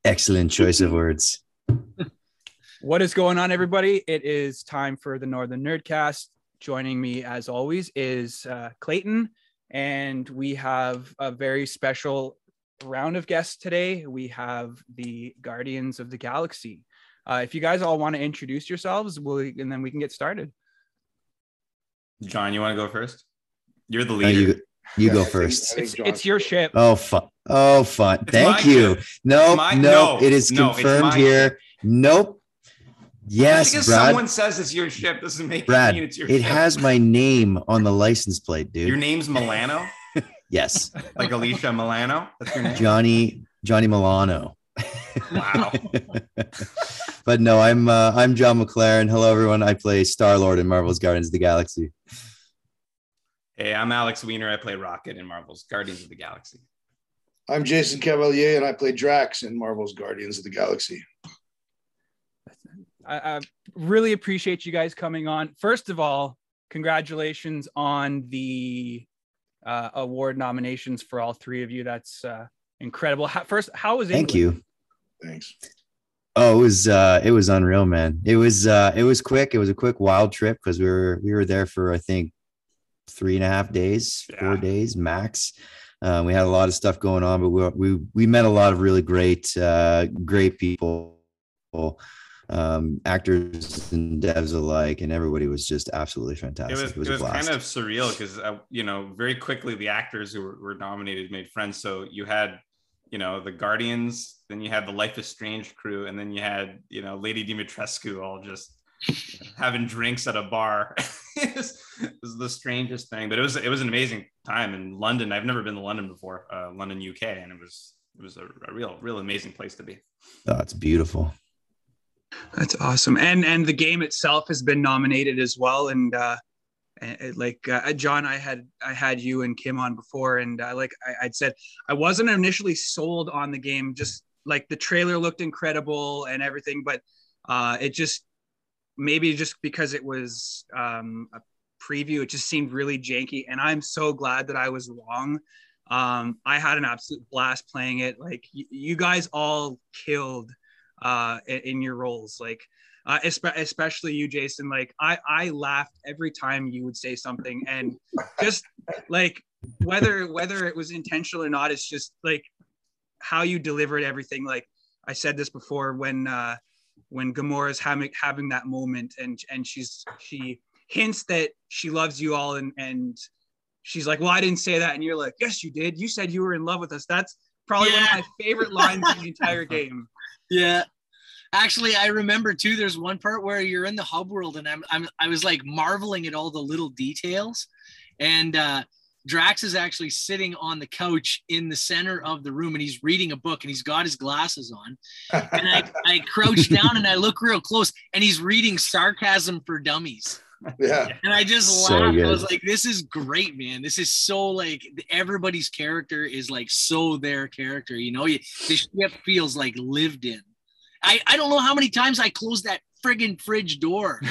Excellent choice of words. What is going on, everybody? It is time for the Northern Nerdcast. Joining me, as always, is Clayton, and we have a very special round of guests today. We have the Guardians of the Galaxy. If you guys all want to introduce yourselves, and then we can get started. John, you want to go first? You're the leader. You go first. It's your ship. Oh, fun. Oh, fun. Thank you. No, it is confirmed here. Nope. Yes, because Brad. Someone says it's your ship doesn't make Brad, it mean it's your it ship. has my name on the license plate, dude. Your name's Milano? Yes. Like Alicia Milano? That's your name? Johnny Milano. Wow. But no, I'm John McLaren. Hello, everyone. I play Star-Lord in Marvel's Guardians of the Galaxy. Hey, I'm Alex Wiener. I play Rocket in Marvel's Guardians of the Galaxy. I'm Jason Cavalier, and I play Drax in Marvel's Guardians of the Galaxy. I really appreciate you guys coming on. First of all, congratulations on the award nominations for all three of you. That's incredible. How was England? Thank you. Thanks. Oh, it was unreal, man. It was quick. It was a quick wild trip because we were there for, I think, 3.5 days, 4 days max. We had a lot of stuff going on, but we met a lot of really great people, actors and devs alike, and everybody was just absolutely fantastic. It was kind of surreal because very quickly the actors who were nominated made friends. So you had the Guardians, then you had the Life is Strange crew, and then you had Lady Dimitrescu all just having drinks at a bar. It was the strangest thing, but it was an amazing time in London. I've never been to London before, London, UK, and it was a real amazing place to be. Oh, it's beautiful. That's awesome. And the game itself has been nominated as well. And John, I had you and Kim on before, and I'd said I wasn't initially sold on the game. Just like the trailer looked incredible and everything, but it just maybe just because it was a preview, it just seemed really janky. And I'm so glad that I was wrong. I had an absolute blast playing it. Like you guys all killed in your roles, like especially you, Jason. Like I laughed every time you would say something, and just like whether it was intentional or not, it's just like how you delivered everything. Like I said this before, when Gamora's having that moment, and she hints that she loves you all, and she's like, well, I didn't say that, and you're like, yes, you did. You said you were in love with us. That's probably one of my favorite lines in the entire game. Yeah, actually, I remember too. There's one part where you're in the hub world, and I was like marveling at all the little details, and Drax is actually sitting on the couch in the center of the room, and he's reading a book, and he's got his glasses on, and I crouch down and I look real close, and he's reading Sarcasm for Dummies. Yeah. And I just So laughed. good. I was like, this is great, man. This is so like everybody's character is like so their character, the ship feels like lived in. I don't know how many times I closed that friggin' fridge door,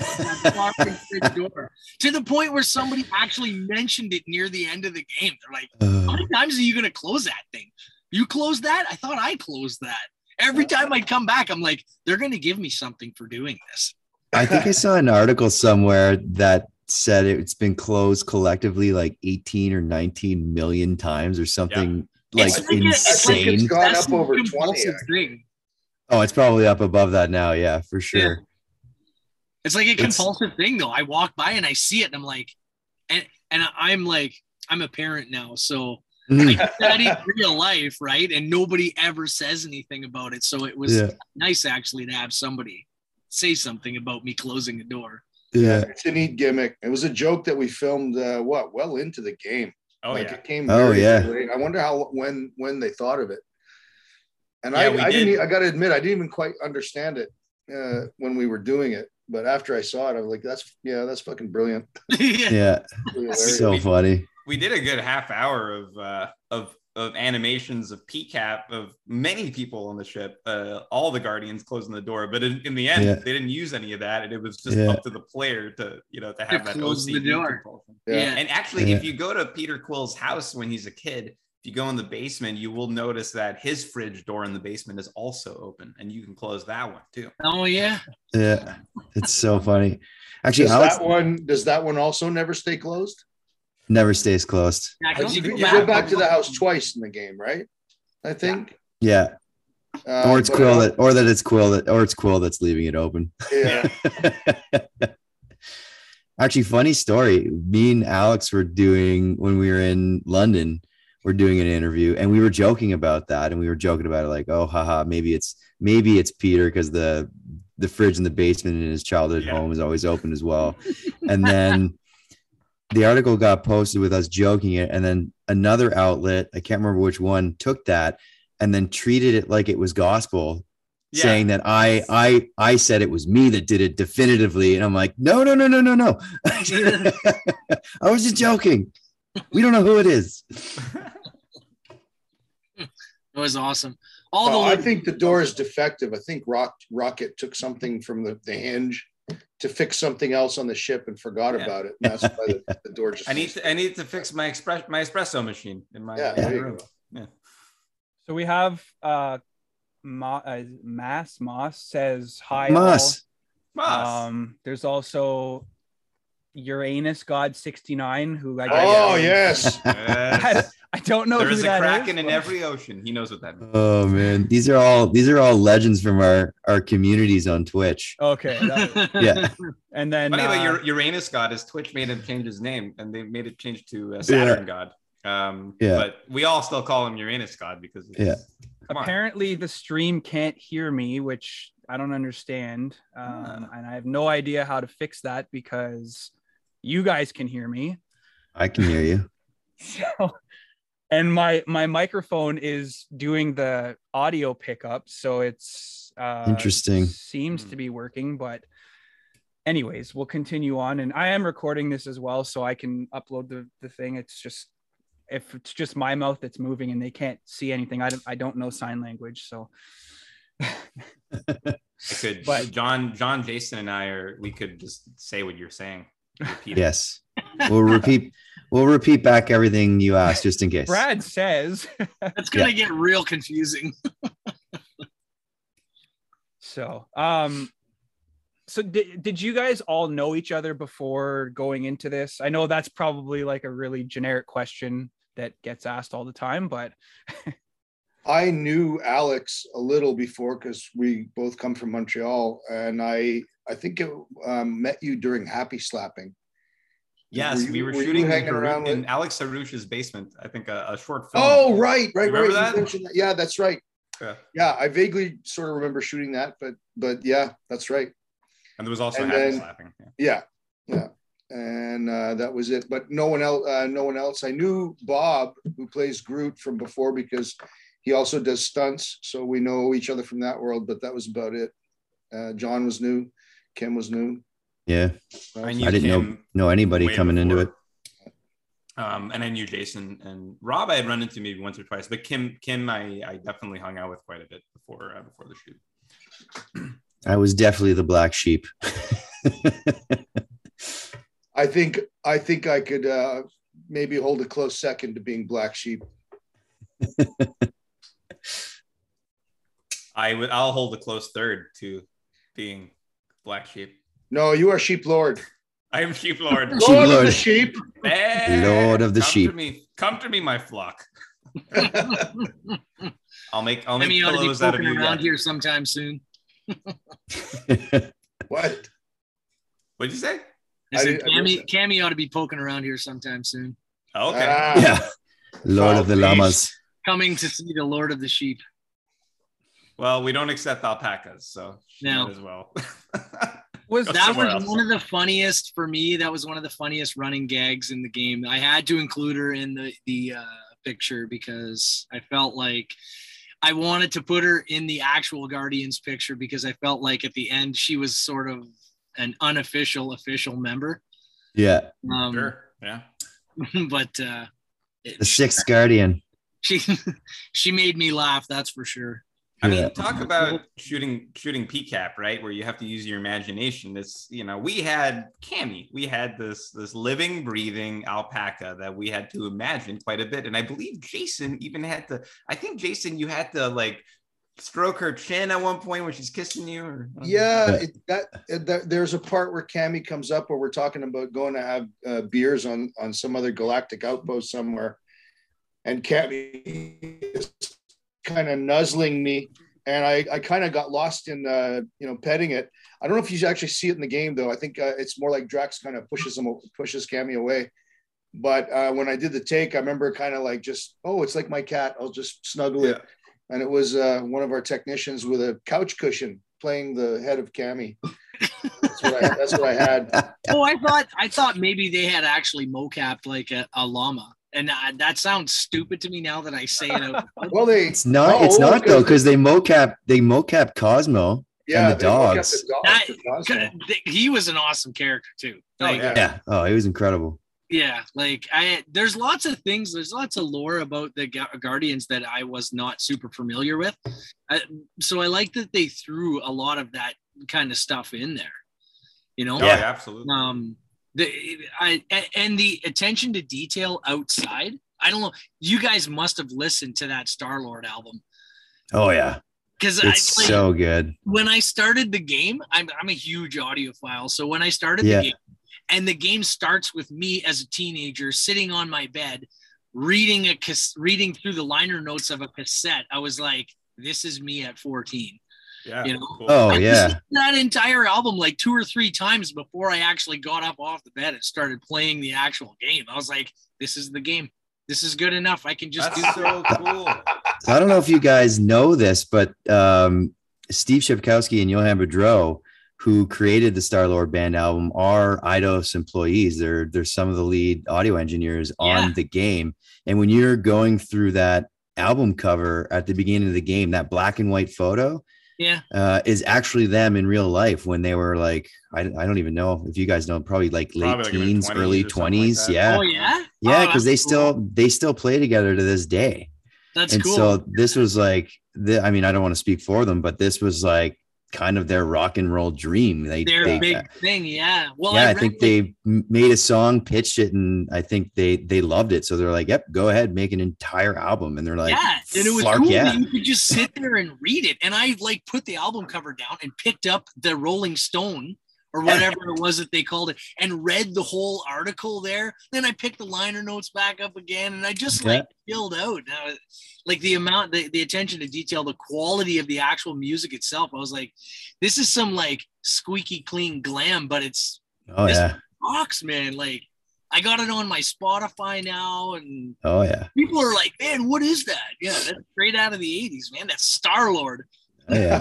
to the point where somebody actually mentioned it near the end of the game. They're like, how many times are you going to close that thing? You closed that? I thought I closed that. Every time I come back, I'm like, they're going to give me something for doing this. I think I saw an article somewhere that said it's been closed collectively like 18 or 19 million times or something insane. It's gone up over 20. Thing. Oh, it's probably up above that now. Yeah, for sure. Yeah. It's like a compulsive thing, though. I walk by and I see it, and I'm like, and I'm a parent now, so I get that in real life, right? And nobody ever says anything about it. So it was nice actually to have somebody say something about me closing the door. Yeah, it's a neat gimmick. It was a joke that we filmed well into the game. It came very late. I wonder when they thought of it. And I gotta admit, I didn't even quite understand it when we were doing it. But after I saw it, I was like, that's fucking brilliant. Yeah. So funny. We did a good half hour of animations of PCAP of many people on the ship, all the Guardians closing the door. But in the end, they didn't use any of that, and it was just up to the player to have that close the OCD door. compulsion. Yeah. And actually, if you go to Peter Quill's house when he's a kid, if you go in the basement, you will notice that his fridge door in the basement is also open, and you can close that one too. Oh yeah. Yeah. It's so funny. Actually, does that one also never stay closed? Never stays closed. Yeah, you go back to the house twice in the game, right? I think. Yeah. Or it's Quill it's Quill that's leaving it open. Yeah. Actually, funny story. Me and Alex were doing, when we were in London, we're doing an interview, and we were joking about that, and we were joking about it like, oh, haha, maybe it's Peter because the fridge in the basement in his childhood home is always open as well. And then the article got posted with us joking it, and then another outlet, I can't remember which one, took that and then treated it like it was gospel, saying that I said it was me that did it definitively. And I'm like, no. I was just joking. We don't know who it is. It was awesome. I think the door is defective. I think Rocket took something from the hinge to fix something else on the ship and forgot about it. And that's why the door just. I need to fix my espresso machine in my room. Yeah. So we have Moss says hi. Moss. There's also Uranus God 69 who I guess. Yes. I don't know. There's a kraken in every ocean. He knows what that means. Oh man, these are all legends from our communities on Twitch. Okay. Yeah. And then funny about Uranus God is Twitch made him change his name, and they made it change to Saturn God. But we all still call him Uranus God because apparently the stream can't hear me, which I don't understand, and I have no idea how to fix that because you guys can hear me. I can hear you. So, and my microphone is doing the audio pickup, so it's interesting. Seems to be working, but anyways, we'll continue on, and I am recording this as well, so I can upload the thing. It's just, if it's just my mouth that's moving and they can't see anything, I don't know sign language, so I could, but John, Jason, and we could just say what you're saying. Yes, we'll repeat back everything you asked just in case. Brad says that's gonna get real confusing. So did you guys all know each other before going into this? I know that's probably like a really generic question that gets asked all the time, but I knew Alex a little before because we both come from Montreal, and I think it met you during Happy Slapping. Yes, we were shooting in Alex Harouche's basement. I think a short film. Oh, right. Remember that? Yeah, that's right. Yeah, I vaguely sort of remember shooting that, but yeah, that's right. And there was also Happy Slapping. Yeah. And that was it. But no one else. I knew Bob, who plays Groot, from before because he also does stunts, so we know each other from that world. But that was about it. John was new. Kim was new. Yeah, I didn't know anybody coming into it. And I knew Jason and Rob. I had run into maybe once or twice, but Kim, I definitely hung out with quite a bit before the shoot. I was definitely the black sheep. I think I could maybe hold a close second to being black sheep. I'll hold a close third to being black sheep. No, you are Sheep Lord. I am Sheep Lord. Lord of the sheep. Lord of the sheep. Come to me, my flock. I'll make pillows out of you around here sometime soon. What? What'd you say? I said Cammy ought to be poking around here sometime soon. Okay. Yeah. Lord of the llamas. Coming to see the Lord of the sheep. Well, we don't accept alpacas, so no as well. That was one of the funniest for me. That was one of the funniest running gags in the game. I had to include her in the picture because I felt like I wanted to put her in the actual Guardians picture because I felt like at the end she was sort of an unofficial official member. Yeah. Sure. Yeah. But the sixth Guardian. She made me laugh. That's for sure. I mean, talk about shooting PCAP, right? Where you have to use your imagination. It's, you know, we had Cammy, we had this living, breathing alpaca that we had to imagine quite a bit. And I believe Jason even had to, I think Jason, you had to like stroke her chin at one point when she's kissing you. Or there's a part where Cammy comes up where we're talking about going to have beers on some other galactic outpost somewhere, and Cammy is kind of nuzzling me, and I kind of got lost in petting it. I don't know if you actually see it in the game though. I think it's more like Drax kind of pushes Cammy away. But when I did the take, I remember kind of like just, oh, it's like my cat, I'll just snuggle it. And it was one of our technicians with a couch cushion playing the head of Cammy. That's what I had. Oh, I thought maybe they had actually mocapped like a llama. And that sounds stupid to me now that I say it. Well, it's not though, because they mocap Cosmo and the dogs. He was an awesome character too. Like, oh, he was incredible. Yeah, like there's lots of things. There's lots of lore about the Guardians that I was not super familiar with. So I like that they threw a lot of that kind of stuff in there. You know, yeah, absolutely. And the attention to detail outside. I don't know. You guys must have listened to that Star-Lord album. Oh yeah, because it's so good. When I started the game, I'm a huge audiophile. So when I started the game, and the game starts with me as a teenager sitting on my bed, reading through the liner notes of a cassette, I was like, "This is me at 14." Yeah. You know? Cool. Oh, yeah. That entire album like 2 or 3 times before I actually got up off the bed and started playing the actual game. I was like, "This is the game. This is good enough. I can just That's so cool." I don't know if you guys know this, but Steve Shepkowski and Johan Boudreau, who created the Star-Lord Band album, are Eidos employees. They're some of the lead audio engineers on the game. And when you're going through that album cover at the beginning of the game, that black and white photo is actually them in real life when they were like, I don't even know if you guys know, probably late teens, early 20s. Yeah. Oh yeah. Yeah. Cause they still play together to this day. That's and cool. So this was like, I mean, I don't want to speak for them, but this was like kind of their rock and roll dream. Their big thing. Yeah. Well, yeah, I think they made a song, pitched it, and I think they loved it. So they're like, "Yep, go ahead, make an entire album." And they're like, "Yeah," and it was cool. Yeah. You could just sit there and read it. And I like put the album cover down and picked up the Rolling Stone or whatever it was that they called it, and read the whole article there. Then I picked the liner notes back up again, and I just like chilled out. Now, like the amount, the attention to detail, the quality of the actual music itself. I was like, this is some like squeaky clean glam, but it's rocks, man. Like I got it on my Spotify now, and people are like, man, what is that? Yeah, that's straight out of the 80s, man. That's Star-Lord. Oh, yeah.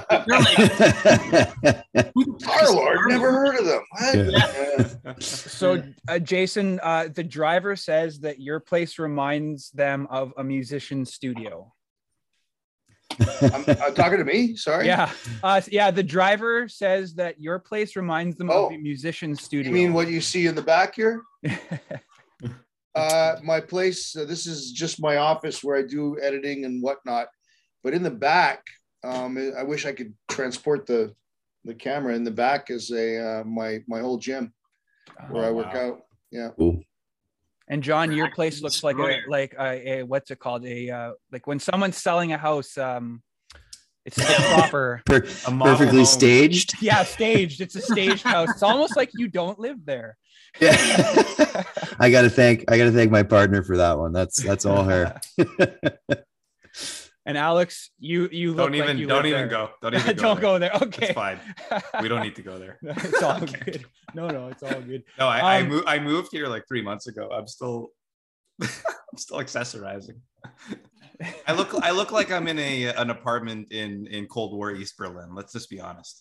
Star-Lord, never heard of them. Yeah. So, Jason, the driver says that your place reminds them of a musician's studio. I'm talking to me? Sorry. Yeah. The driver says that your place reminds them of a musician's studio. You mean what you see in the back here? My place, this is just my office where I do editing and whatnot. But in the back, I wish I could transport the camera. In the back is my old gym where I work out. Yeah. Cool. And John, your place looks like a what's it called? Like when someone's selling a house, it's proper, perfectly staged. Yeah, staged. It's a staged house. It's almost like you don't live there. Yeah. I gotta thank my partner for that one. That's all her. And Alex, you don't even go. Don't go there. Okay, it's fine. We don't need to go there. It's all good. No, it's all good. No, I moved here like 3 months ago. I'm still accessorizing. I look like I'm in an apartment in Cold War East Berlin. Let's just be honest.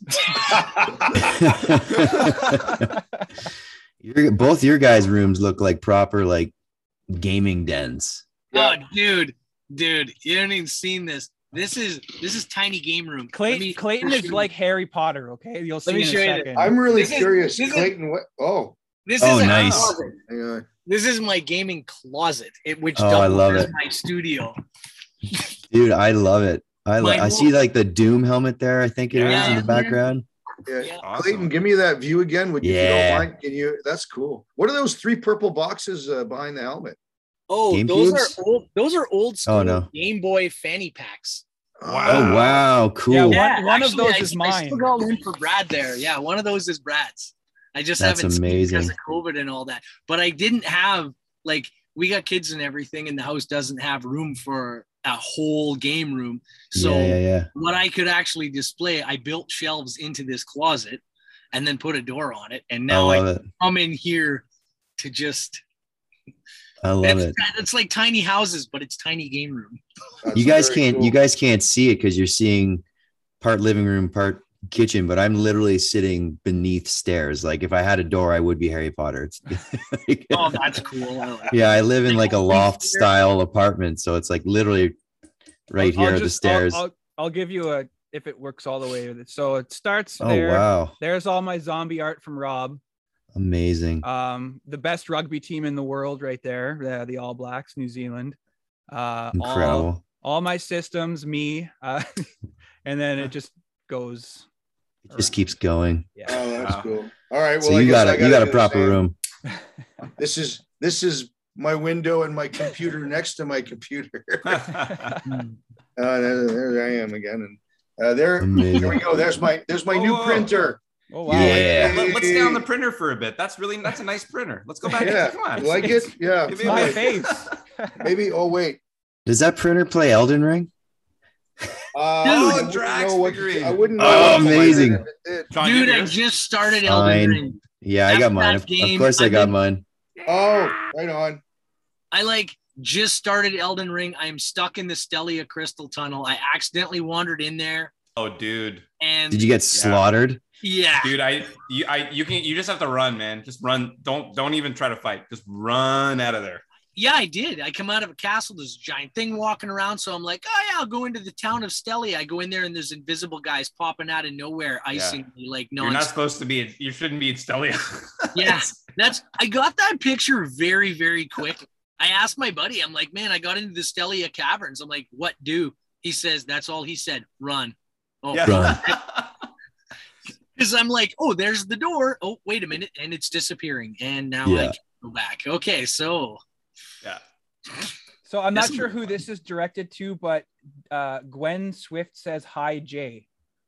Both your guys' rooms look like proper like gaming dens. Oh, dude, you haven't even seen this. This is tiny game room. Clayton is like Harry Potter. Okay, you'll see in a second. I'm really curious, Clayton. This is nice. This is my gaming closet, which I love doubles it. as my studio. Dude, I love it. I see like the Doom helmet there. I think it is in the background. Yeah. Awesome. Clayton, give me that view again. If you don't mind, can you? That's cool. What are those 3 purple boxes behind the helmet? Oh, those are old school Game Boy fanny packs. Wow. Oh, wow. Cool. Yeah, one of those is mine. I still got one for Brad there. Yeah, one of those is Brad's. I just haven't seen it because of COVID and all that. But I didn't have, like, we got kids and everything, and the house doesn't have room for a whole game room. So what I could actually display, I built shelves into this closet and then put a door on it. And now I come in here to just... I love it. It's like tiny houses, but it's tiny game room. You guys can't see it because you're seeing part living room, part kitchen, but I'm literally sitting beneath stairs. Like if I had a door, I would be Harry Potter. Oh, that's cool. Yeah, I live in like a loft style apartment, so it's like literally right here at the stairs. I'll give you if it works all the way. So it starts there. Oh wow! There's all my zombie art from Rob. Amazing. The best rugby team in the world right there. The All Blacks, New Zealand. Incredible. All my systems, me. And then it just goes. It just keeps going. Yeah. Oh, that's cool. All right. Well, so you got a proper room. This is my window and my computer next to my computer. There I am again. And there we go. There's my new printer. Oh wow! Yeah, let's stay on the printer for a bit. That's a nice printer. Let's go back. Yeah, come on. Like it? Yeah, it's my face. Maybe. Oh wait. Does that printer play Elden Ring? Drax figurine. I wouldn't know. Oh, amazing! Dude, I just started Elden Ring. Yeah, I got mine. Of course, I got mine. Oh, right on. I just started Elden Ring. I'm stuck in the Stellia Crystal Tunnel. I accidentally wandered in there. Oh, dude! And did you get slaughtered? Yeah, dude. You just have to run, man. Just run. Don't even try to fight. Just run out of there. Yeah, I did. I come out of a castle. There's a giant thing walking around. So I'm like, oh yeah, I'll go into the town of Stellia. I go in there and there's invisible guys popping out of nowhere, icing me like no. You're not supposed to be. You shouldn't be in Stellia. Yeah, I got that picture very, very quick. I asked my buddy. I'm like, man, I got into the Stellia caverns. I'm like, what do? He says, that's all he said. Run. Oh, yeah. Run. Because I'm like, oh, there's the door. Oh, wait a minute. And it's disappearing. And now I can go back. Okay, so. Yeah. So I'm not sure who this is directed to, but Gwen Swift says, hi, Jay.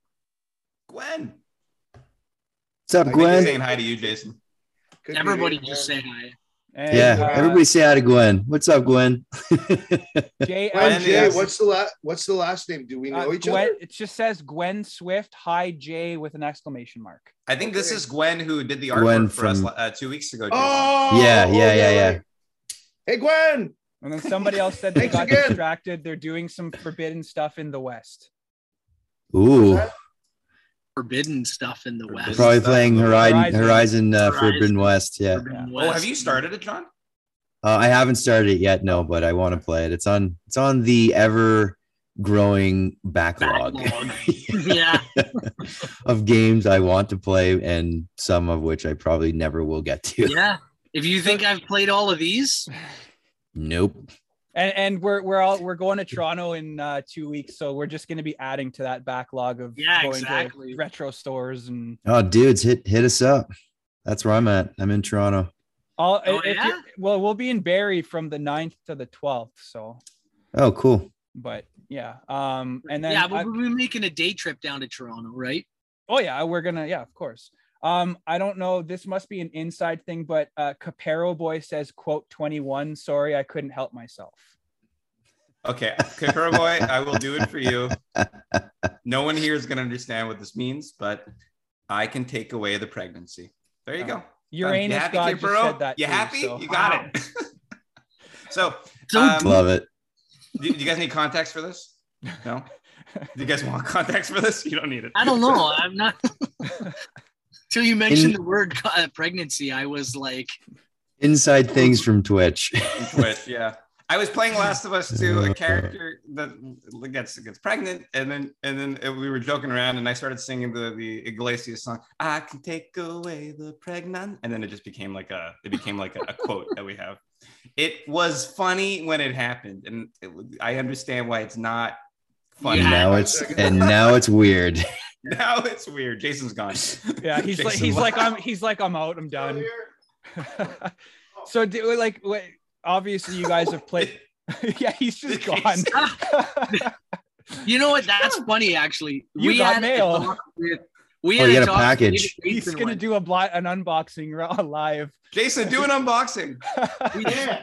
Gwen. What's up, Gwen? Saying hi to you, Jason. Everybody just say hi. And, everybody say hi to Gwen. What's up, Gwen? Jay, what's the last name? Do we know each other? It just says Gwen Swift, hi Jay with an exclamation mark. I think this is Gwen who did the artwork for us 2 weeks ago. Jason. Oh, yeah. Hey, Gwen. And then somebody else said they got distracted. They're doing some forbidden stuff in the West. Ooh. Forbidden stuff in the West. Probably playing Horizon Forbidden West. Yeah. Oh, have you started it, John? I haven't started it yet, no, but I want to play it. It's on the ever growing backlog. Yeah. Of games I want to play, and some of which I probably never will get to. Yeah. If you think I've played all of these, nope. And we're going to Toronto in 2 weeks, so we're just going to be adding to that backlog of going to retro stores and. Oh, dudes, hit us up. That's where I'm at. I'm in Toronto. We'll be in Barrie from the 9th to the 12th. So. Oh, cool. But yeah, and then we'll be making a day trip down to Toronto, right? Oh yeah, we're gonna. Yeah, of course. I don't know. This must be an inside thing, but Capero Boy says, quote 21. Sorry, I couldn't help myself. Okay, Capero Boy, I will do it for you. No one here is going to understand what this means, but I can take away the pregnancy. There you go. Uranus happy, God just said that. You happy? So. You got it. So, love it. Do you guys need context for this? No? Do you guys want context for this? You don't need it. I don't know. I'm not... Till you mentioned the word pregnancy, I was like... Inside things from Twitch. Twitch, yeah. I was playing Last of Us 2, a character that gets pregnant, and then we were joking around, and I started singing the Iglesias song, "I can take away the pregnant," and then it just became like a quote that we have. It was funny when it happened, and I understand why it's not funny. Now it's weird. Now it's weird. Jason's gone. Yeah, he's like I'm out. I'm done. So obviously you guys have played. Yeah, he's just gone. You know what? That's funny, actually. We got mail. We had a package. He's gonna do an unboxing live. Jason, do an unboxing. Yeah.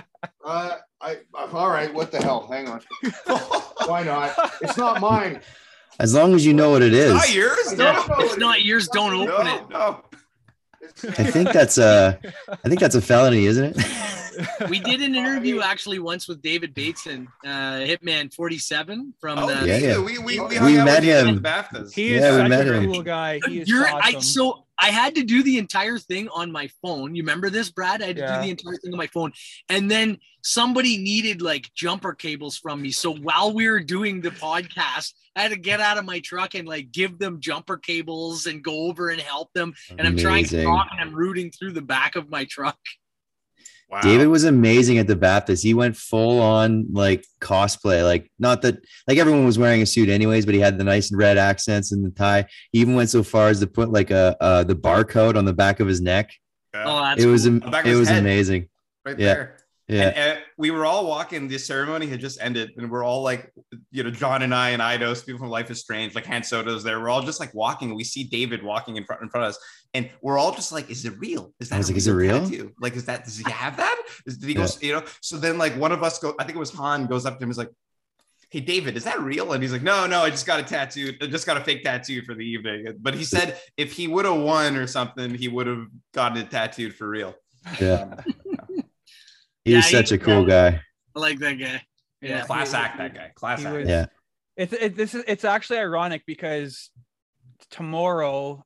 All right. What the hell? Hang on. Why not? It's not mine. As long as you know what it is. It's not yours. It's not yours. Don't open it. No. I think that's a felony, isn't it? We did an interview actually once with David Bateson, Hitman 47 from the. Yeah. We met him. He is such a cool guy. He is awesome. So I had to do the entire thing on my phone. You remember this, Brad? I had to do the entire thing on my phone, and then somebody needed like jumper cables from me. So while we were doing the podcast, I had to get out of my truck and like give them jumper cables and go over and help them. And I'm trying to talk and I'm rooting through the back of my truck. Wow. David was amazing at the Baptist. He went full on like cosplay, like not that like everyone was wearing a suit anyways, but he had the nice red accents and the tie. He even went so far as to put like the barcode on the back of his neck. Oh, it was amazing. Right yeah. there. Yeah. And we were all walking. The ceremony had just ended, and we're all like, John and I and Eidos, people from Life is Strange, like Han Soto's there. We're all just like walking, and we see David walking in front of us, and we're all just like, "Is it real? Is that? Is it real? Tattoo? Like, is that? Does he have that? Did he go? So then, like, one of us I think it was Han, goes up to him, is like, "Hey, David, is that real?" And he's like, "No, I just got a tattoo. I just got a fake tattoo for the evening." But he said if he would have won or something, he would have gotten it tattooed for real. Yeah. He's such a cool guy. I like that guy. Yeah, class act. That guy, class act. Yeah. It's actually ironic because tomorrow,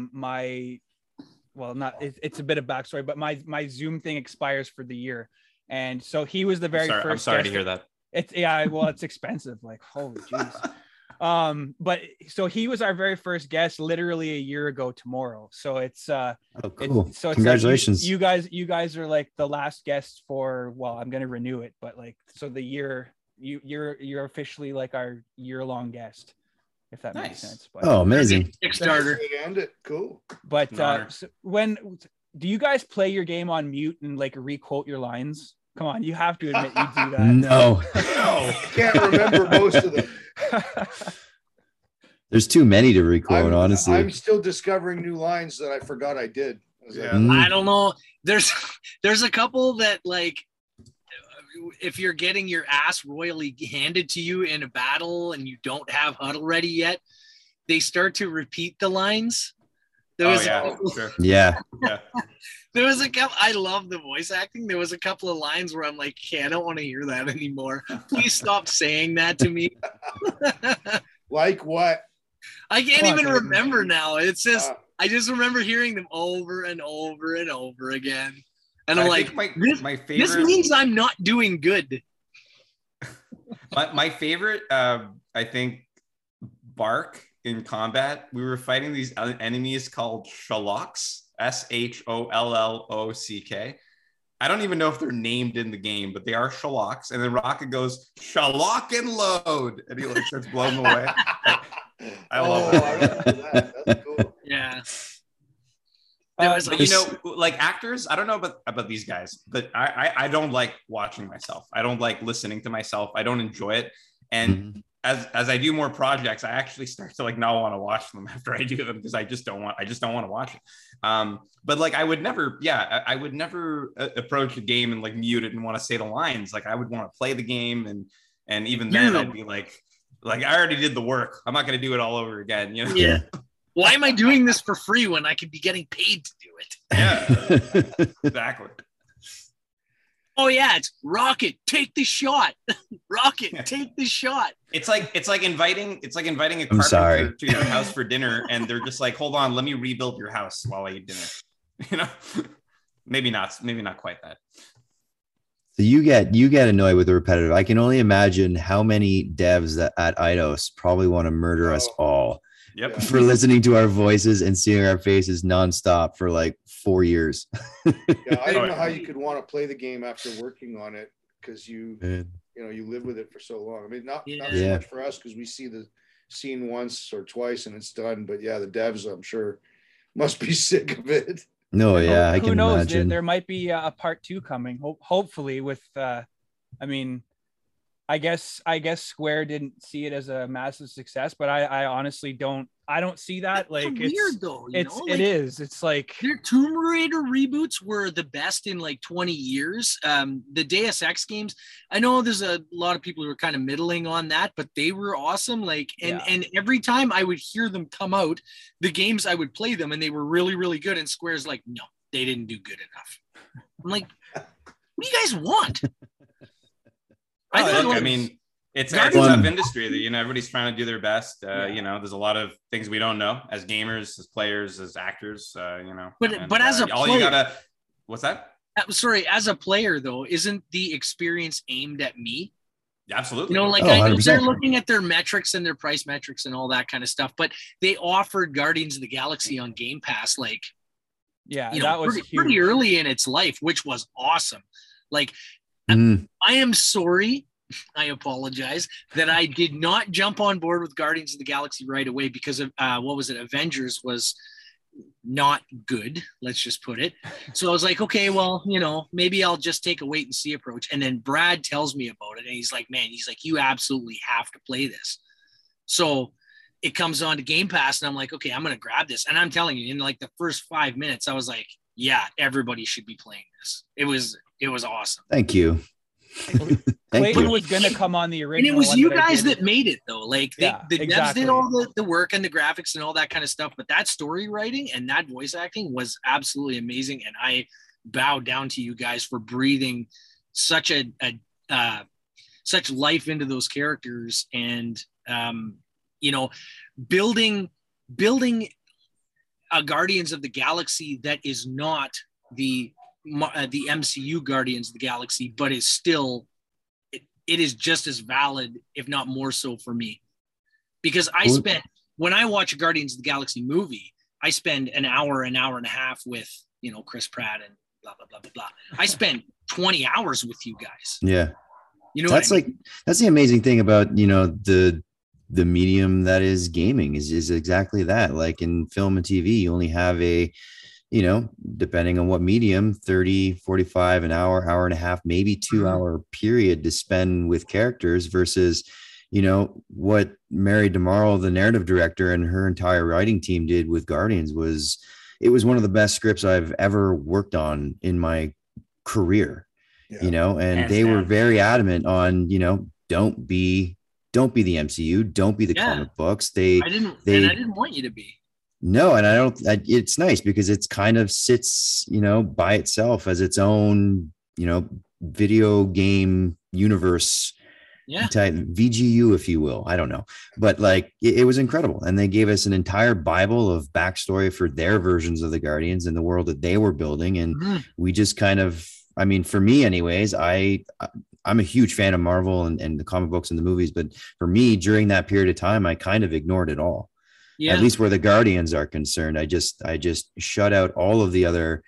it's a bit of backstory, but my Zoom thing expires for the year, and so he was the very first. I'm sorry to hear that. It's expensive. Like, holy jeez. But so he was our very first guest literally a year ago tomorrow. So it's cool. So congratulations. Like you guys are like the last guests for, well, I'm gonna renew it, but like so the year you're officially like our year-long guest, if that makes sense. But, amazing. Kickstarter. Cool. But so when do you guys play your game on mute and like re-quote your lines? Come on, you have to admit you do that. No. Can't remember most of them. There's too many to record, honestly. I'm still discovering new lines that I forgot I did. I don't know. There's a couple that like if you're getting your ass royally handed to you in a battle and you don't have huddle ready yet, they start to repeat the lines. Yeah. There was a couple. I love the voice acting. There was a couple of lines where I'm like, "Okay, I don't want to hear that anymore. Please stop saying that to me." Like what? I can't even remember now. It's just I just remember hearing them over and over and over again, and I'm like, my favorite. This means I'm not doing good. My favorite, I think, bark in combat. We were fighting these enemies called Sholocks. SHOLLOCK. I don't even know if they're named in the game, but they are Sholocks. And then Rocket goes, "Shallock and load," and he like starts blowing them away. I love that. That's cool. Yeah. But like actors, I don't know about these guys, but I don't like watching myself. I don't like listening to myself. I don't enjoy it. And as I do more projects, I actually start to like not want to watch them after I do them because I just don't want to watch it. But like I would never approach a game and like mute it and want to say the lines. Like I would want to play the game and even then I'd be like I already did the work. I'm not going to do it all over again. Yeah. Why am I doing this for free when I could be getting paid to do it? Yeah, exactly. Oh yeah, it's Rocket, take the shot. Rocket, take the shot. It's like inviting a carpenter to your house for dinner, and they're just like, "Hold on, let me rebuild your house while I eat dinner." Maybe not quite that. So you get annoyed with the repetitive. I can only imagine how many devs at Eidos probably want to murder us all. Yep. For listening to our voices and seeing our faces nonstop for like 4 years. I don't know how you could want to play the game after working on it because you you live with it for so long. I mean, not so much for us because we see the scene once or twice and it's done. But yeah, the devs, I'm sure, must be sick of it. No, yeah, I can imagine. There might be a part 2 coming. Hopefully, with I mean, I guess Square didn't see it as a massive success, but I honestly don't. I don't see that. Like, it's weird though. It is. It's like their Tomb Raider reboots were the best in like 20 years. The Deus Ex games, I know there's a lot of people who are kind of middling on that, but they were awesome. Like, and every time I would hear them come out, the games I would play them, and they were really, really good. And Square's like, no, they didn't do good enough. I'm like, what do you guys want? I mean, it's a tough industry that, everybody's trying to do their best. There's a lot of things we don't know as gamers, as players, as actors, But as a player, all you gotta, what's that? Sorry, as a player though, isn't the experience aimed at me? Absolutely. I know they're looking at their metrics and their price metrics and all that kind of stuff, but they offered Guardians of the Galaxy on Game Pass, that was pretty early in its life, which was awesome. Like, I am sorry. I apologize that I did not jump on board with Guardians of the Galaxy right away because of Avengers was not good. Let's just put it. So I was like, okay, well, maybe I'll just take a wait and see approach. And then Brad tells me about it, and he's like, you absolutely have to play this. So it comes on to Game Pass, and I'm like, okay, I'm going to grab this. And I'm telling you, in like the first 5 minutes, I was like, yeah, everybody should be playing this. It was awesome. Thank you. Clayton was going to come on the original. And it was you guys that made it, though. Like, the devs did all the work and the graphics and all that kind of stuff. But that story writing and that voice acting was absolutely amazing. And I bow down to you guys for breathing such such life into those characters and, building a Guardians of the Galaxy that is not the MCU Guardians of the Galaxy, but is still, it is just as valid, if not more so for me, because when I watch a Guardians of the Galaxy movie, I spend an hour and a half with, Chris Pratt and blah, blah, blah, blah, blah. I spent 20 hours with you guys. Yeah. That's the amazing thing about, the medium that is gaming is exactly that. Like in film and TV, you only have depending on what medium, 30, 45, an hour and a half, maybe 2 hour period to spend with characters versus, what Mary DeMarle, the narrative director, and her entire writing team did with Guardians it was one of the best scripts I've ever worked on in my career, and they were very adamant on, don't be the MCU, don't be the comic books. I didn't want you to be. No, and it's nice because it's kind of sits, by itself as its own, video game universe type VGU, if you will. I don't know, but like it was incredible. And they gave us an entire Bible of backstory for their versions of the Guardians and the world that they were building. And we just kind of, for me anyways, I'm a huge fan of Marvel and the comic books and the movies, but for me during that period of time, I kind of ignored it all. Yeah. At least where the Guardians are concerned, I just shut out all of the other,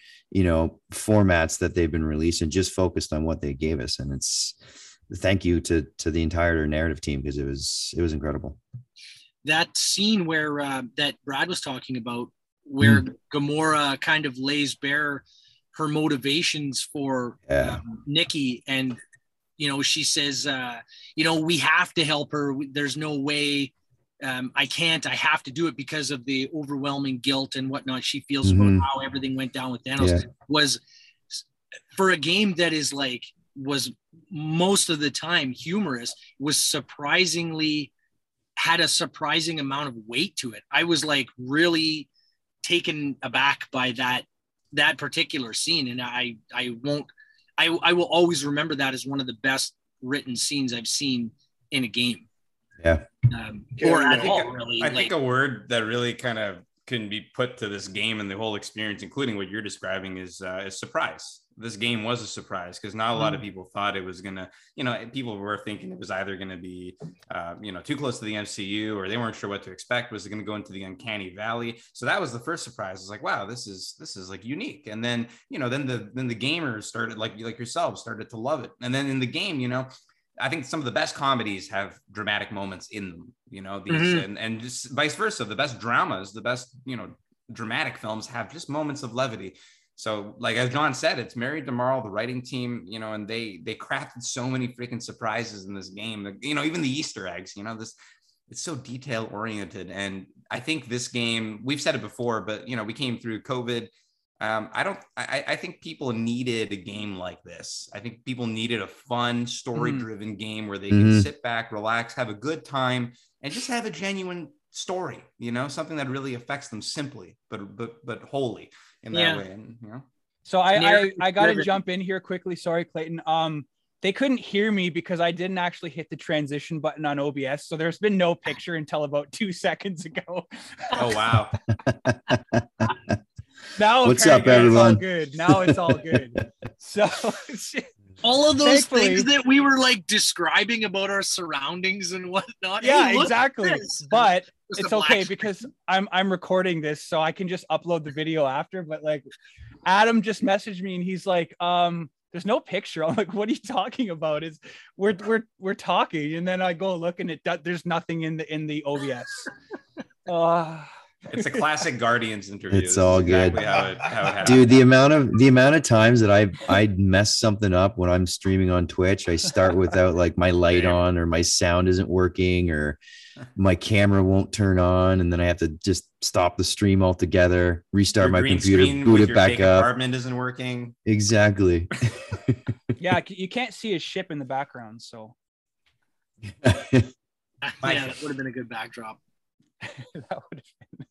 formats that they've been released and just focused on what they gave us. And it's thank you to the entire narrative team because it was incredible. That scene where that Brad was talking about, where Gamora kind of lays bare her motivations for Nikki, and she says, we have to help her. There's no way. I can't. I have to do it because of the overwhelming guilt and whatnot she feels about how everything went down with Thanos. Was for a game that was most of the time humorous, had a surprising amount of weight to it. I was like really taken aback by that particular scene, and I will always remember that as one of the best written scenes I've seen in a game. Yeah. I think a word that really kind of can be put to this game and the whole experience, including what you're describing, is surprise. This game was a surprise because not a lot of people thought it was gonna, people were thinking it was either going to be, too close to the MCU, or they weren't sure what to expect. Was it going to go into the uncanny valley? So that was the first surprise. It's like, wow, this is like unique. And then, then the gamers started like yourselves started to love it. And then in the game, I think some of the best comedies have dramatic moments in them, these and just vice versa. The best dramas, the best, dramatic films have just moments of levity. So like, as John said, it's Mary DeMarle, the writing team, and they crafted so many freaking surprises in this game, even the Easter eggs, it's so detail oriented. And I think this game, we've said it before, but we came through COVID. I think people needed a game like this. I think people needed a fun, story-driven game where they can sit back, relax, have a good time, and just have a genuine story. Something that really affects them simply, but wholly in that way. And So I got to jump in here quickly. Sorry, Clayton. They couldn't hear me because I didn't actually hit the transition button on OBS. So there's been no picture until about 2 seconds ago. Oh wow. Now, what's up, everyone? Good. Now it's all good. So all of those things that we were like describing about our surroundings and whatnot. Yeah, hey, exactly. But it's okay because I'm recording this, so I can just upload the video after. But like, Adam just messaged me and he's like, there's no picture. I'm like, what are you talking about? We're talking, and then I go look and there's nothing in the OBS. It's a classic Guardians interview. It's all exactly good. How it happened. Dude, the amount of times that I mess something up when I'm streaming on Twitch, I start without like my light on, or my sound isn't working, or my camera won't turn on, and then I have to just stop the stream altogether, restart my computer, boot it back up. Apartment isn't working. Exactly. Yeah, you can't see his ship in the background, so. Yeah, that would have been a good backdrop. That would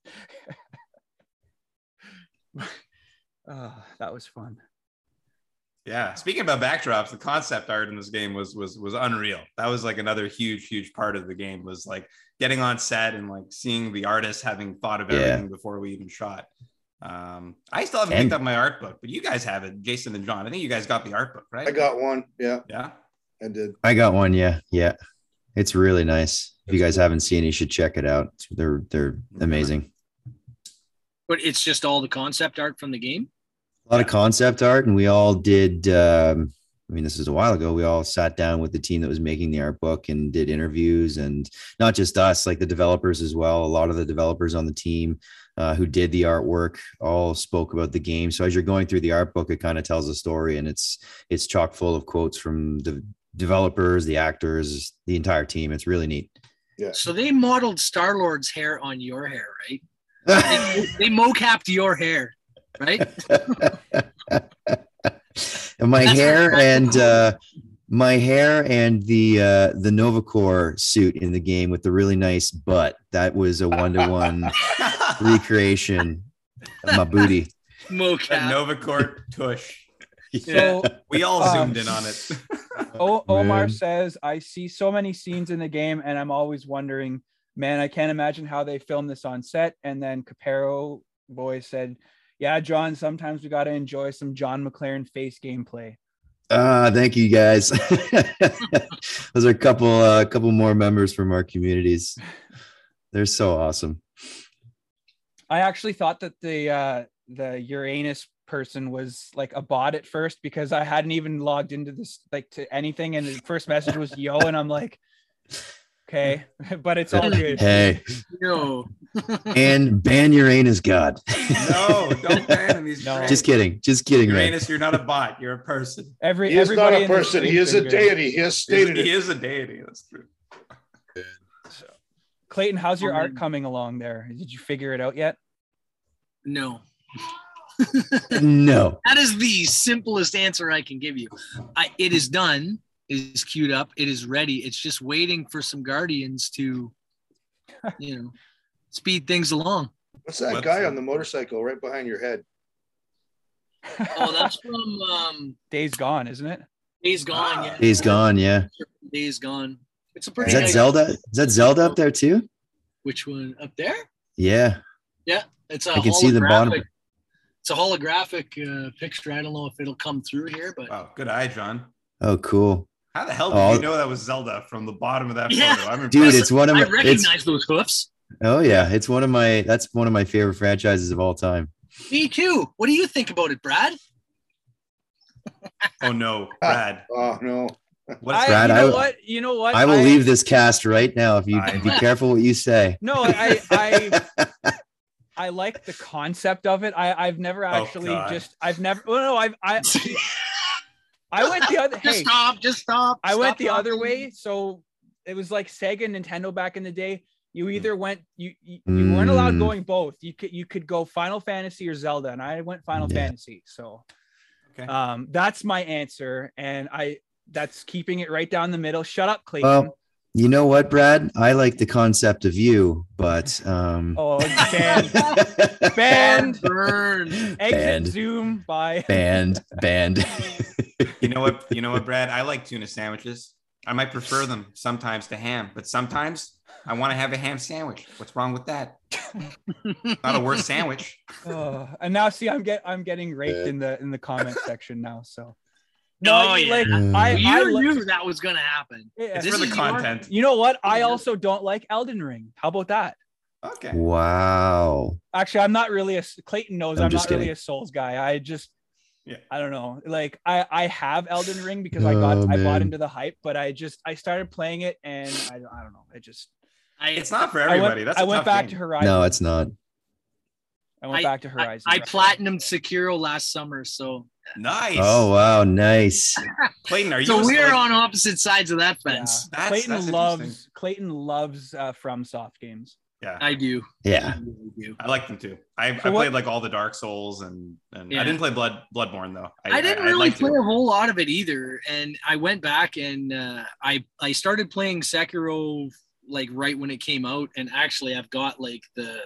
have been. That was fun. Yeah. Speaking about backdrops, the concept art in this game was unreal. That was like another huge part of the game, was like getting on set and like seeing the artists having thought of everything before we even shot. I still haven't picked up my art book, but you guys have it, Jason and John. I think you guys got the art book, right? I got one. Yeah. Yeah. I did. I got one. Yeah. It's really nice. If you guys haven't seen it, you should check it out. They're amazing. But it's just all the concept art from the game? A lot of concept art, and we all did. This is a while ago. We all sat down with the team that was making the art book and did interviews, and not just us, like the developers as well. A lot of the developers on the team who did the artwork all spoke about the game. So as you're going through the art book, it kind of tells a story, and it's chock full of quotes from the developers, the actors, the entire team. It's really neat. Yeah. So they modeled Star-Lord's hair on your hair, right? they mocapped your hair, right? And my hair and the Novacore suit in the game with the really nice butt. That was a 1-to-1 recreation of my booty. Mocap. Novacore tush. So we all zoomed in on it. Omar says, I see so many scenes in the game and I'm always wondering, man, I can't imagine how they filmed this on set. And then Capero Boy said, yeah, John, sometimes we got to enjoy some John McLaren face gameplay. Thank you guys. Those are a couple more members from our communities. They're so awesome. I actually thought that the Uranus person was like a bot at first, because I hadn't even logged into this like to anything, and the first message was yo, and I'm like, okay, but it's all good. Hey, yo. And ban Uranus God. No, don't ban him. He's no. Just kidding, Uranus, you're not a bot, you're a person. He is not a person, he is a deity. He has stated he is a deity. That's true. So, Clayton, how's your art coming along there? Did you figure it out yet? No. No. That is the simplest answer I can give you. It is done. It is queued up. It is ready. It's just waiting for some Guardians to, speed things along. What's that guy on the motorcycle right behind your head? Oh, that's from Days Gone, isn't it? Days Gone. Yeah. Days Gone. Yeah. Days Gone. It's a pretty. Is that Zelda? Is that Zelda up there too? Which one up there? Yeah. Yeah, it's a. I can see the bottom. It's a holographic picture. I don't know if it'll come through here, but wow, good eye, John. Oh, cool. How the hell did you know that was Zelda from the bottom of that photo? I'm dude, it's one of my. I recognize those hoofs. Oh yeah, it's one of my. That's one of my favorite franchises of all time. Me too. What do you think about it, Brad? Oh no, Brad. Oh no. Brad, you know what? I will leave this cast right now if you be careful what you say. No, I like the concept of it. I've never actually I went the other stop. I went the other way. So it was like Sega and Nintendo back in the day. You either went you weren't allowed going both. You could go Final Fantasy or Zelda, and I went Final Fantasy. So that's my answer, and that's keeping it right down the middle. Shut up, Clayton. Well, you know what, Brad? I like the concept of you, but banned. Exit Zoom. Bye. Banned. You know what, Brad? I like tuna sandwiches. I might prefer them sometimes to ham, but sometimes I want to have a ham sandwich. What's wrong with that? Not a worse sandwich. And now see, I'm getting raped in the comment section now. So no, I knew that was gonna happen. It's for the content. You know what? I also don't like Elden Ring. How about that? Okay. Wow. Actually, I'm not really Clayton knows I'm not really a Souls guy. I don't know. Like I have Elden Ring because I bought into the hype, but I started playing it and I don't know. It's not for everybody. I went back to Horizon. No, it's not. I went back to Horizon. I platinumed Sekiro last summer, so nice. Oh wow, nice. Clayton, are you? So we're on opposite sides of that fence. Yeah. Clayton loves FromSoft games. Yeah, I do. Yeah, I like them too. I played like all the Dark Souls and I didn't play Bloodborne though. I didn't really play a whole lot of it either, and I went back and I started playing Sekiro like right when it came out, and actually I've got like the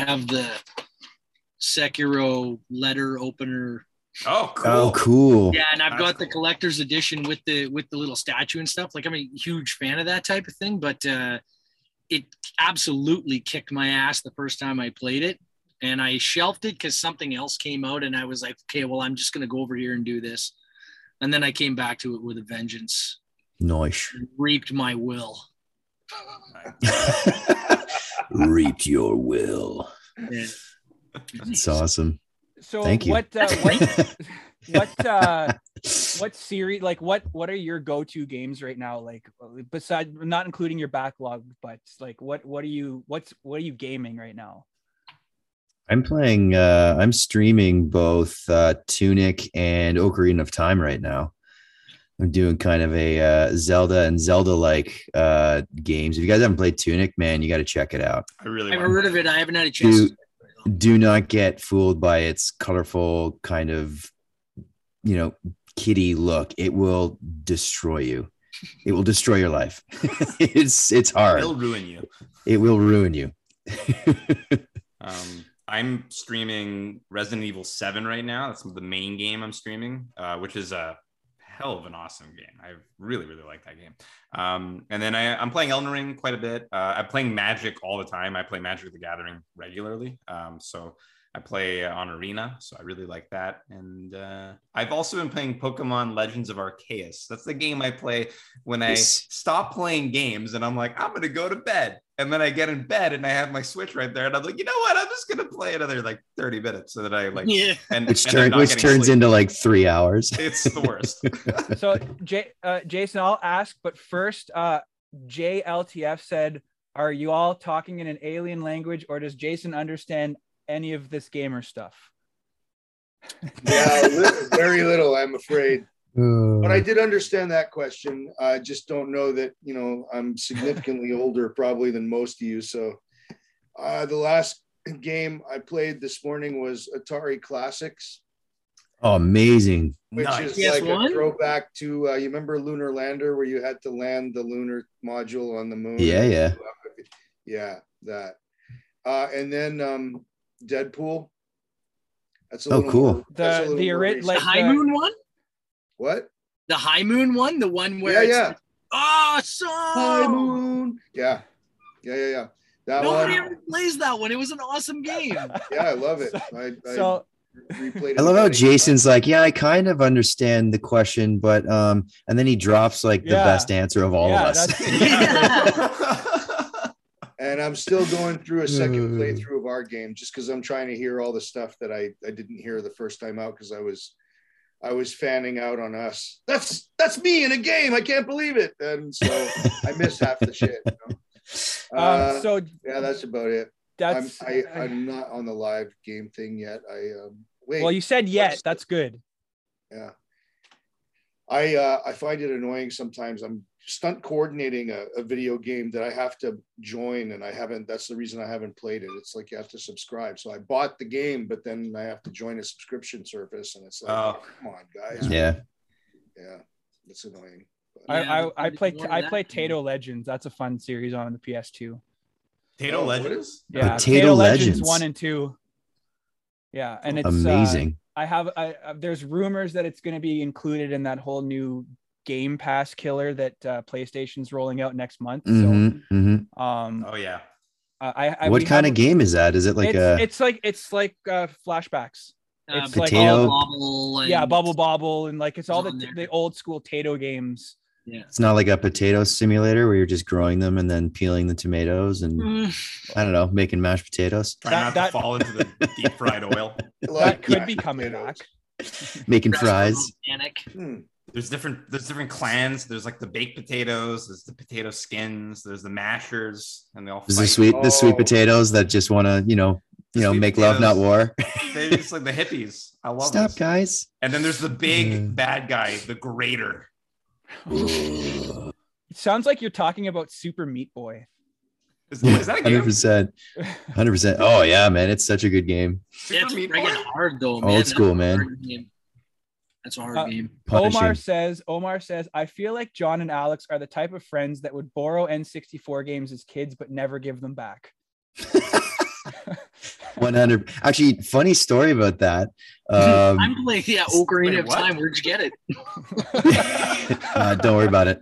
Sekiro letter opener. Oh, cool. Oh, cool. Yeah, and I've got the collector's edition with the little statue and stuff. Like I'm a huge fan of that type of thing, but it absolutely kicked my ass the first time I played it, and I shelved it because something else came out, and I was like, okay, well, I'm just gonna go over here and do this, and then I came back to it with a vengeance. Nice. Reaped my will. Reaped your will. Yeah. That's awesome. So thank you. What series, like what are your go-to games right now? Like besides, not including your backlog, but like what are you gaming right now? I'm streaming both Tunic and Ocarina of Time right now. I'm doing kind of a Zelda and Zelda-like games. If you guys haven't played Tunic, man, you got to check it out. I've heard of it. I haven't had a chance. Do not get fooled by its colorful kind of, kitty look. It will destroy you. It will destroy your life. It's hard. It'll ruin you. It will ruin you. I'm streaming Resident Evil 7 right now. That's the main game I'm streaming, which is a hell of an awesome game. I really, really like that game. And then I'm playing Elden Ring quite a bit. I'm playing Magic all the time. I play Magic the Gathering regularly. So I play on Arena, so I really like that. And I've also been playing Pokemon Legends of Arceus. That's the game I play when I stop playing games and I'm like, I'm going to go to bed. And then I get in bed and I have my Switch right there. And I'm like, you know what? I'm just going to play another like 30 minutes so that I like, which turns into like 3 hours. It's the worst. So Jason, I'll ask, but first, JLTF said, are you all talking in an alien language, or does Jason understand any of this gamer stuff? Yeah, very little, I'm afraid. But I did understand that question. I just don't know that, I'm significantly older probably than most of you. So the last game I played this morning was Atari Classics. Oh, amazing. Which is like a throwback to, you remember Lunar Lander, where you had to land the lunar module on the moon? Yeah. Yeah, that. And then Deadpool. That's cool. The High Moon one? What? The High Moon one? The one where it's awesome. High Moon. Yeah. Nobody ever plays that one. It was an awesome game. Yeah, I love it. I replayed it. I love how Jason's like, yeah, I kind of understand the question, but and then he drops like the best answer of all of us. And I'm still going through a second playthrough of our game just because I'm trying to hear all the stuff that I didn't hear the first time out because I was I was fanning out on us. That's me in a game. I can't believe it. And so I missed half the shit. You know? So yeah, that's about it. I'm not on the live game thing yet. Wait. Well, you said yet. That's good. Yeah. I find it annoying sometimes. I'm stunt coordinating a video game that I have to join, and I haven't. That's the reason I haven't played it. It's like you have to subscribe. So I bought the game, but then I have to join a subscription service, and it's like, oh, come on, guys. Yeah, it's annoying. But, I play Tato Legends. That's a fun series on the PS2. Tato Legends. Yeah, Tato Legends 1 and 2. Yeah, and it's amazing. There's rumors that it's going to be included in that whole new Game Pass killer that PlayStation's rolling out next month. Oh yeah. What kind of game is that? Is it like it's like flashbacks. It's potato. Like Bubble Bobble, and like it's all the old school Tato games. Yeah. It's not like a potato simulator where you're just growing them and then peeling the tomatoes and I don't know, making mashed potatoes. Try not to fall into the deep fried oil. That could be coming back. Making fries. There's different clans. There's like the baked potatoes, there's the potato skins, there's the mashers, and they all fight. The sweet potatoes that just want to, make potatoes, love, not war. They're just like the hippies. I love Stop, guys. And then there's the big bad guy, the grater. It sounds like you're talking about Super Meat Boy. Is that a game? 100%. Oh yeah, man, it's such a good game. It's freaking hard though, man. Old school, man. That's a hard game. Omar says, I feel like John and Alex are the type of friends that would borrow N64 games as kids but never give them back. 100. Actually, funny story about that. I'm playing Ocarina of Time. Where'd you get it? Don't worry about it.